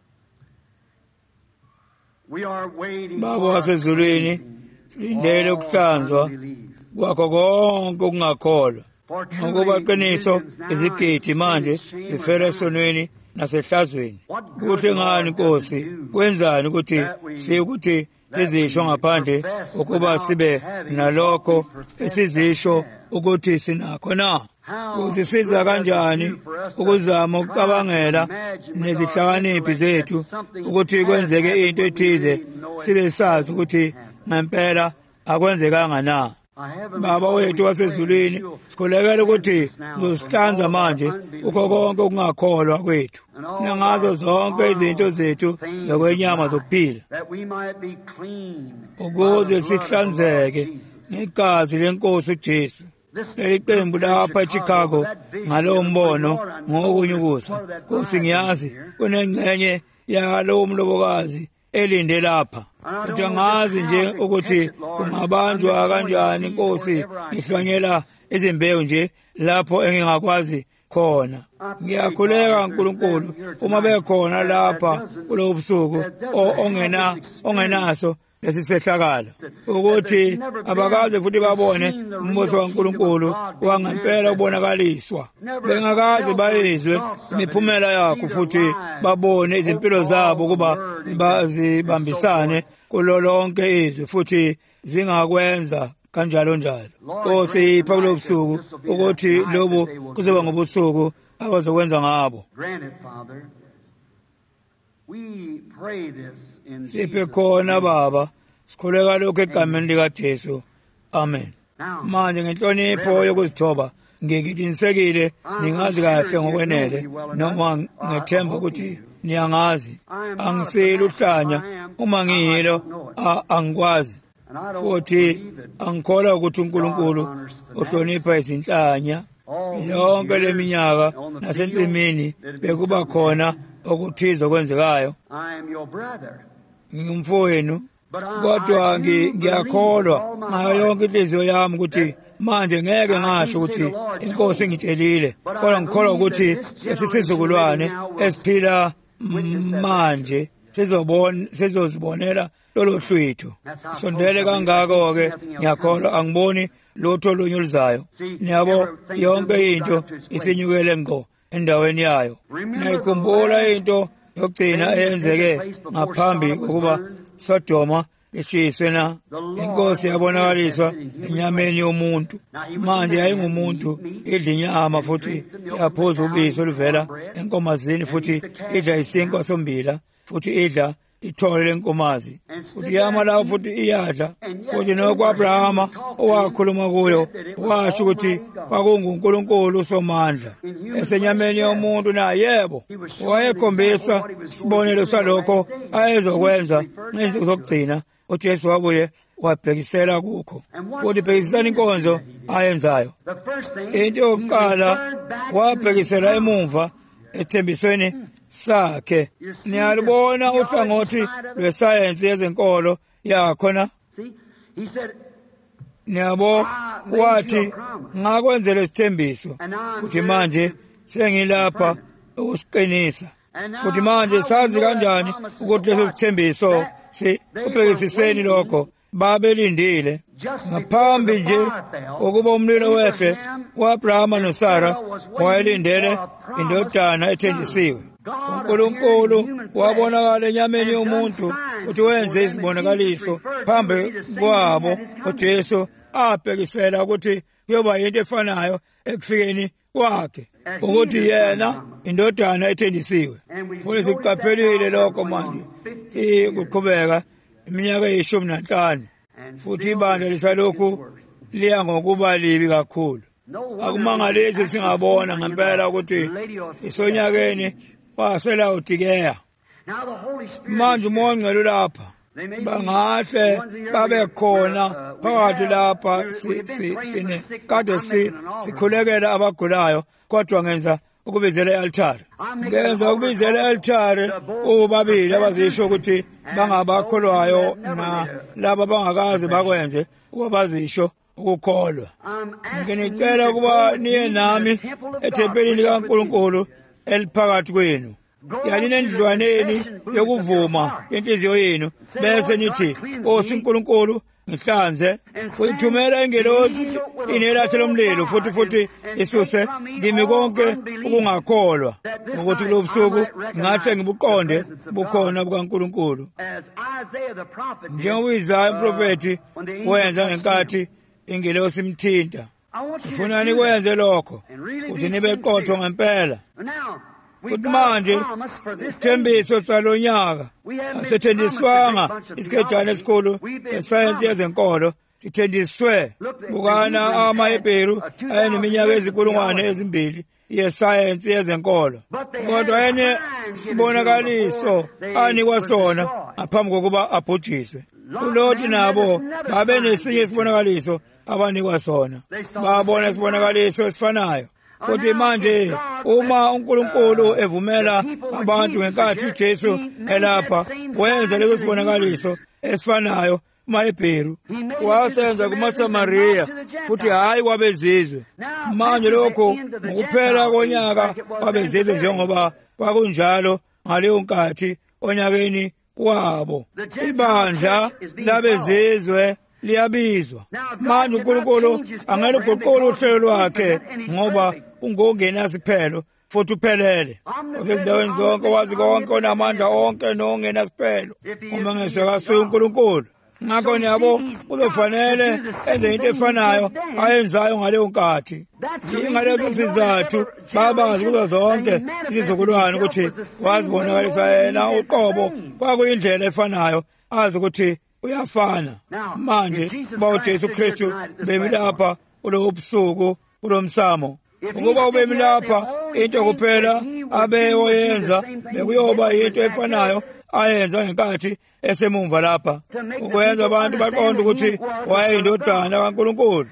we are waiting Baba for wasezulwini, silindele ukuhlanzwa kwakho konke ukungakholwa. Ngokuba qiniso izigidi manje zifela esonweni nasehlazweni. Kuhle ngani Nkosi, kwenzani ukuthi sikuthi sizisho ngaphandle ukuba sibe nalokho esizisho ukuthi sinakho na? Kusisiza kanjani ukuzama ukucabangela nezihlakaniphi zethu ukuthi kwenzeke into ethize sibe sazi ukuthi ngempela akwenzekanga na? Baba wethu wasezulwini, sikhulekela ukuthi uzosihlanza manje ukho konke ukungakholwa kwethu nangazo zonke izinto zethu zokwenyama zokuphila, ukuze sihlanzeke ngegazi leNkosi uJesu. Leli qembu lapha eChicago ngalowo mbono ngokunyukusa, Nkosi ngiyazi kunengxenye yalowo mlobokazi elinde lapha. Kodwa ngazi nje ukuthi kungabanjwa kanjani Nkosi ngihlonyela izimbewu nje lapho engingakwazi khona. Ngiyakhuleka uNkulunkulu uma bekhona lapha kulo busuku ongenaso lesisehlakalo ukuthi abakaze futhi babone umbuso kaNkulunkulu wangempela ubonakaliswa, bengakaze bayizwe imiphumela yakho futhi babone izimpilo zabo kuba zibambisane kulo lonke izwe futhi zingakwenza kanjalo njalo. Nkosi ipha kulobusuku ukuthi lobo kuzoba ngobusuku abazokwenza ngabo. Siphe khona Baba, sikhuleka lokho egameni likaJesu. Amen. Manje ngenhlonipho yokuzithoba ngikinisekile ningazi kahle ngokwenele noma ngethemba ukuthi niyangazi. Angiseli uhlanya uma ngiyilo angikwazi. Futhi angikholwa ukuthi uNkulunkulu uhlonipha izinhlanya. Yonke leminyaka nasensimini bekuba khona okuthiza kwenzekayo. Ngingumfowenu kodwa ngiyakholwa ngayo yonke inhliziyo yami ukuthi manje ngeke ngasho ukuthi inkosi ngitshelile, kodwa ngikholwa ukuthi lesisizukulwane esiphila manje sizozibonela lolo hlwitho. Sondele kangako ke ngiyakholwa angiboni lutho olunyulizayo. Niyabo yonke into isinyukele ngo endaweni yayo. Nayikhumbula into yokugcina eyenzeke ngaphambi kokuba Sodoma ishiswe na. Inkosi yabonakaliswa enyameni yomuntu. Manje yayingumuntu idla inyama futhi yaphuza ubisi oluvela enkomazini futhi idla isinkwa sombila futhi idla ithole lenkomazi futhi yama lawo futhi iyadla futhi nokwaAbrahama owakhuluma kuyo washo ukuthi kwakunguNkulunkulu uSomandla esenyameni yomuntu. Na yebo wayekhombisa isibonelo salokho ayezokwenza ngezinsuku zokugcina. uJesu wabuye wabhekisela kukho futhi bhekisana inkonzo ayenzayo. Into yokuqala wabhekisela emumva esithembisweni sakhe. Niyalibona uhlangothi lwesayensi yezenkolo yakhona. Niyabo wathi ngakwenzela isithembiso futhi manje sengilapha ukusiqinisa. Futhi manje sazi kanjani ukuthi leso sithembiso ubhekisiseni lokho babelindile ngaphambi nje ukuba umlilo wehle uAbrahama noSara wayelindele indodana ethenjisiwe. uNkulunkulu wabonakala enyameni yomuntu ukuthi wenze isibonakaliso phambi kwabo. uJesu abhekisela ukuthi kuyoba into efanayo ekufikeni kwakhe ukuthi yena indodana ethenjisiwe. Futhi siqaphelile lokho manje kuqhubeka iminyaka e15 futhi ibandla lisalokhu liya ngokuba libi kakhulu. Akumangalisi singabona ngempela ukuthi isonyakeni wasela uDikeya. Manje uMoya Ngcwele lapha bangahle babe khona phakathi lapha sine kade sikhulekela abagulayo kodwa ngenza ukubizela i-altare. Ngenza ukubizela i-altare ubabili abazisho ukuthi bangabakholwayo na laba bangakazi bakwenze ukubazisho ukukholwa. Nginicela ukuba niye nami ethempelini likaNkulunkulu eliphakathi kwenu. Yani endlwaneni yokuvuma inhliziyo yenu bese nithi Nkosi uNkulunkulu ngihlanze uyithumela ingelosi inelathe lomlilo futhi isuse kimi konke ukungakholwa ukuthi kulo busuku ngathi ngibuqonde bukhona bukaNkulunkulu. Njengoba Isaya umprofeti wenza ngenkathi ingelosi imthinta. Ngifuna nikwenze lokho ukuthi nibe qotho ngempela. Kuthi manje isithembiso salonyaka asethendiswanga isikejana esikhulu sesayensi yezenkolo sithendiswe. Bukana amaHebheru ayeneminyaka ezinkulungwane yesayensi yezenkolo, kodwa enye sibonakaliso anikwa sona ngaphambi kokuba abhujiswe. uLoti nabo babe nesinye isibonakaliso abanikwa sona, babona isibonakaliso esifanayo. Futhi manje uma uNkulunkulu evumela abantu ngenkathi uJesu elapha wenza leso sibonakaliso esifanayo kumaHebheru, wasenza kumaSamariya futhi hayi kwabezizwe. Manje lokho ngokuphela konyaka kwabezizwe njengoba kwakunjalo ngaleyo nkathi onyakeni wabo. Ibandla labezizwe liyabizwa. Manje uNkulunkulu angeke uguqule uhlelo lwakhe ngoba ungongenasiphelo futhi uphelele. Usezindaweni zonke wazi konke onamandla onke nongenasiphelo. Uma ngesakasuye uNkulunkulu ngakho nabo kuzofanele enze into efanayo ayenzayo ngaleyo nkathi. Ingaleso sizathu babazi kuzo zonke izizukulwane ukuthi wazibonakalisa yena uqobo kwakuyindlela efanayo, azi ukuthi uyafana. Manje uJesu Kristu bemi lapha kulo busuku kulo msamo, ukuba ubemi lapha into kuphela abeyoyenza bekuyoba into efanayo ayenza ngenkathi esemumva lapha, ukwenza abantu baqonde ukuthi wayeyindodana kaNkulunkulu.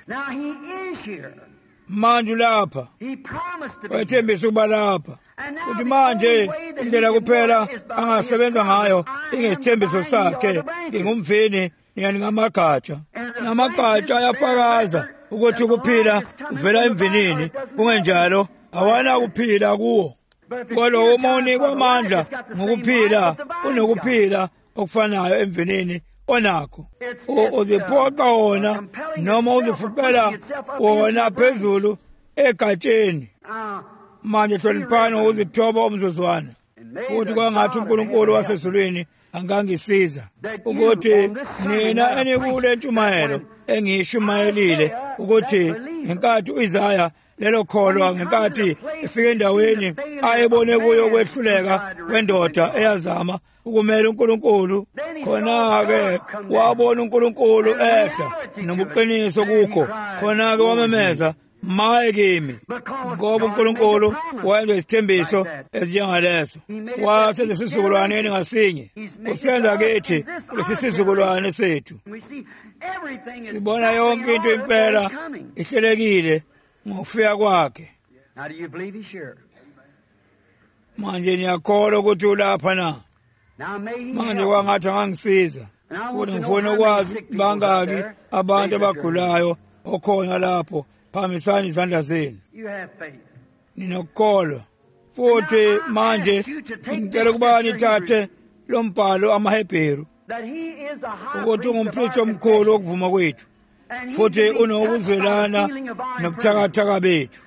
Manje lapha wayethembisa ukuba lapha ukuthi manje indlela kuphela angasebenza ngayo ingesithembiso sakhe ngingumvini ngamagatsha, namagatsha ayafakaza ukuthi ukuphila kuvela emvinini, kungenjalo awana kuphila kuwo. Kodwa uma unikwa amandla ngokuphila unokuphila okufanayo emvinini onakho, uziphoqa wona noma uzifuqela wona phezulu egatsheni. Manje hloniphani uzithoba umzuzwana, futhi kwangathi uNkulunkulu wasezulwini angangisiza ukuthi nina enikule ntshumayelo engiyishumayelile, ukuthi ngenkathi u-Isaya lelo kholwa ngenkathi efika endaweni ayebone kuyo ukwehluleka kwendoda eyazama ukumela uNkulunkulu, khona-ke wabona uNkulunkulu ehla nobuqiniso kukho, khona-ke wamemeza, maye kimi, ngoba uNkulunkulu wayenza isithembiso esinjengaleso. Wasenza isizukulwane ngasinye, usenza kithi lesi sizukulwane sethu. Sibona yonke into impela ihlelekile ngokufika kwakhe. Manje niyakholwa ukuthi ulapha na? Manje kwangathi angangisiza ukuthi ngifuna ukwazi bangaki abantu abagulayo okhona lapho phamisani izandla zenu. Ninokukholwa futhi manje ngicela ukuba nithathe lo mbhalo amaHebheru ukuthi ungumpristi omkhulu wokuvuma kwethu futhi unokuzwelana nobuthakathaka bethu.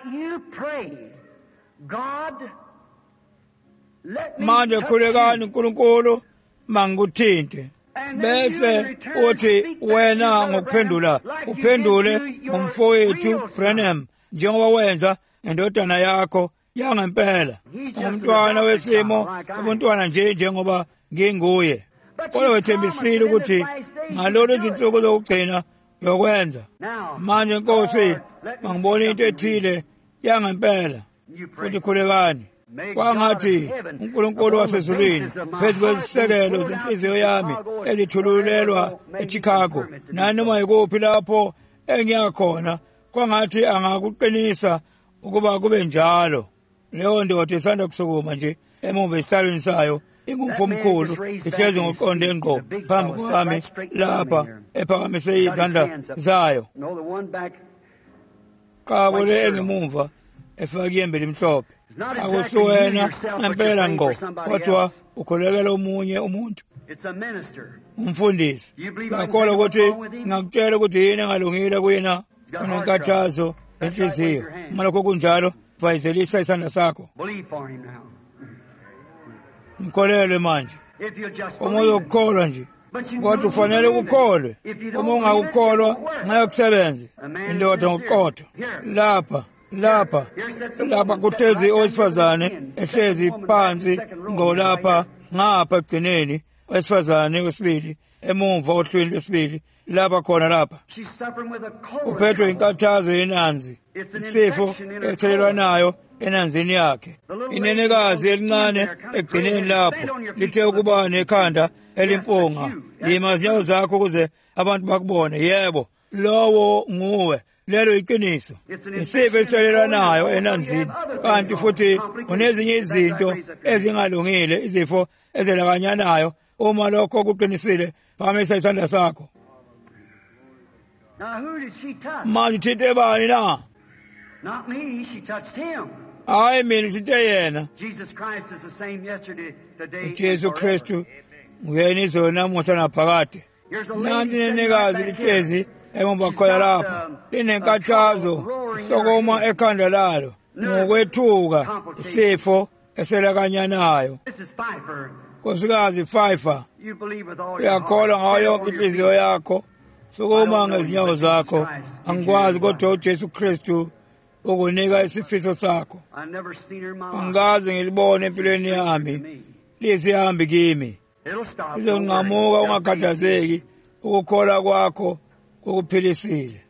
Manje khulekani uNkulunkulu mangikuthinte, bese uthi wena ngokuphendula uphendule ngomfowethu Branham njengoba wenza ngendodana yakho yangempela. Umntwana wesimo sobuntwana nje njengoba nginguye, kodwa wethembisile ukuthi ngalolu zinsuku zokugcina yokwenza. Manje Nkosi, mangibona into ethile yangempela, futhi khulekani. Kwangathi uNkulunkulu wasezulwini phezu kwezisekelo zenhliziyo yami ezithululelwa eChicago, nanoma yikuphi lapho engiyakhona, kwangathi angakuqinisa ukuba kube njalo. Leyo ndoda isanda kusukuma nje emuva esihlalweni sayo, ingumfo omkhulu, ihlezi ngoqonde ngqo phambi kwami lapha, ephakamise izandla zayo. Qabo le engemumva efake iyembe elimhlophe. Akusuwena ngempela ngqo, kodwa ukholekela omunye umuntu, umfundisi. Ngakholwa ukuthi ngakutshela ukuthi yini engalungile kuyena unenkathazo enhliziyo. Uma lokho kunjalo, vayizelisa isandla sakho, mkholelwe manje. Uma uzokukholwa nje, kodwa ufanele ukukholwe. Uma ungakukholwa ngeke kusebenze. Indoda ngokuqotho lapha kuhlezi owesifazane ehlezi phansi ngolapha ngapha egcineni, owesifazane wesibili emumva ohlwini lwesibili lapha khona lapha uphethwe inkathazo yenanzi, isifo ethelelwanayo enanzini yakhe. Inenekazi elincane egcineni lapho lithe ukuba nekhanda elimpunga. Yima izinyawo zakho ukuze abantu bakubone. Yebo, lowo nguwe. Lelo iqiniso. Isifo esithelelwanayo enanzini, kanti futhi unezinye izinto ezingalungile, izifo ezelakanyanayo. Uma lokho kuqinisile, phamisa isandla sakho. Manje uthinte bani na? Not me, she touched him. Hayi mina uthinte yena. Jesus Christ is the same yesterday, today, and uJesu forever. Kristu nguyena izolo namuhla naphakade. Here's a Nanti lady sitting nenekazi right back here. lihlezi emumva khona lapha, linenkathazo hlokoma ekhanda lalo ngokwethuka, isifo eselakanyanayo. Mrs. Pfeiffer, Nkosikazi Pfeiffer, You believe with all your uyakholwa ngayo heart. yonke inhliziyo yakho. Sukuma ngezinyawo zakho. Angikwazi kodwa uJesu Kristu ukunika isifiso sakho. I've never seen her in my life. Angikaze ngilibone empilweni yami. Lisihambi kimi. It'll stop. Sizonqamuka ungakhathazeki. Ukukholwa kwakho kokuphilisile.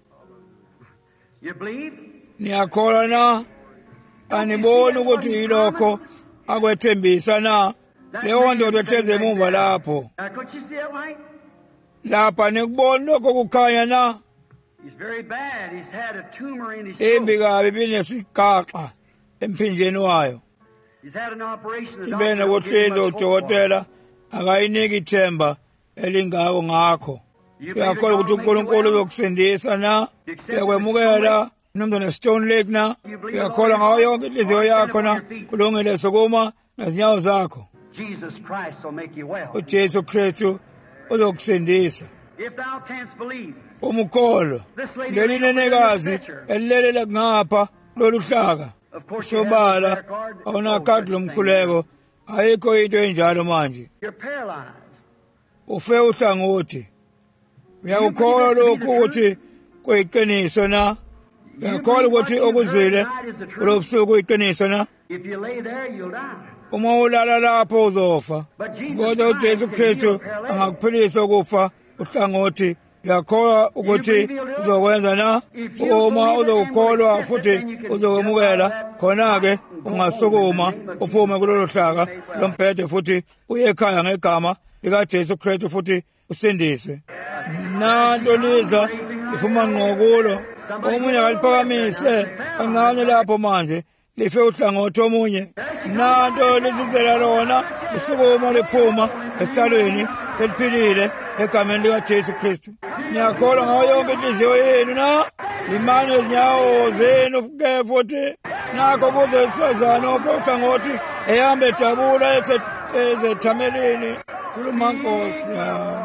You believe? Niyakholwa na? Aniboni ukuthi yilokho akwethembisa na? Leyo ndoda etheze emuva lapho. Could you see that light? Lapha nikubona lokho kukhanya na? He's very bad. He's had a tumor in his Imbi throat. kabi binesigaxa emphinjeni wayo. He's had an operation. The Ibene doctor didn't give kuhlinza much hope for him. udokotela akayiniki ithemba elingako ngakho. You believe Uyakholwa that ukuthi God will make you uNkulunkulu well? uzokusindisa na? Uyakwemukela nomntwana Stone Lake na? Uyakholwa ngayo yonke inhliziyo yakho na? Kulungile sukuma ngezinyawo zakho. Jesus Christ will make you well. uJesu Kristu uzokusindisa. If thou canst believe, Umkholo leli nenekazi elilelela ngapha loluhlaka of course you have a sobala prayer card. awunakhadi lomkhuleko ayikho into enjalo manje. You're paralyzed. Ufe uhlangothi. Uyakukholwa lokhu ukuthi kuyiqiniso na? Uyakholwa ukuthi okuzwile kulobusuku kuyiqiniso na? If you lay there, you'll die. Uma ulala lapho uzofa. But Jesus Kodwa uJesu Christ can heal Kristu paralysis. angakuphilisa ukufa uhlangothi. Uyakholwa ukuthi uzokwenza na? Uma uzokholwa futhi uzokwemukela khona-ke ungasukuma uphume kulolu hlaka lomphethe futhi uye ekhaya ngegama likaJesu Kristu futhi usindiswe. Nanto liza liphuma ngqokulo. Omunye akaliphakamise kancane lapho manje life uhlangothi omunye. Nanto lizizela lona lisukuma liphuma esihlalweni seliphilile egameni likaJesu Kristu. Niyakholwa ngayo yonke inhliziyo yenu na? Imani ezinyawo zenu ke futhi nakho kuze wesifazane ofe uhlangothi ehambe ejabula ezethamelini. Khuluma Nkosi yami.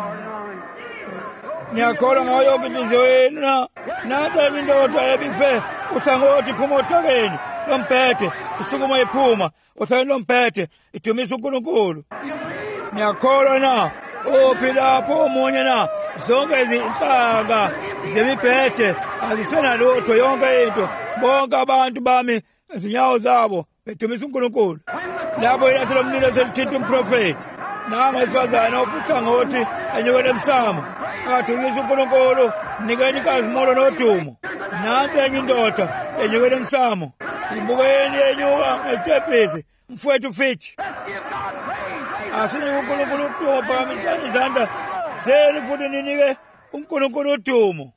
Niyakholwa ngayo yonke inhliziyo yenu na? Nanto indoda ebife uhlangothi iphuma ohlakeni lomphethe isukuma iphuma ohlakeni lomphethe idumisa uNkulunkulu. Niyakholwa na? Uphi lapho omunye na? Zonke izinhlaka zemibhethe azisenalutho yonke into. Bonke abantu bami ezinyawo zabo bedumisa uNkulunkulu. Lapho ilathi lomlilo selithinta umprofeti. Nanga isifazane ophuthangothi enyukela emsamo. Akadunyisa uNkulunkulu nikeni ikazimolo nodumo. Nansi enye indoda enyukela emsamo. Ibukeni yenyuka ngesitebhisi mfowethu Fitch. Asinike uNkulunkulu udumo phakamisani izandla zenu futhi ninike uNkulunkulu udumo.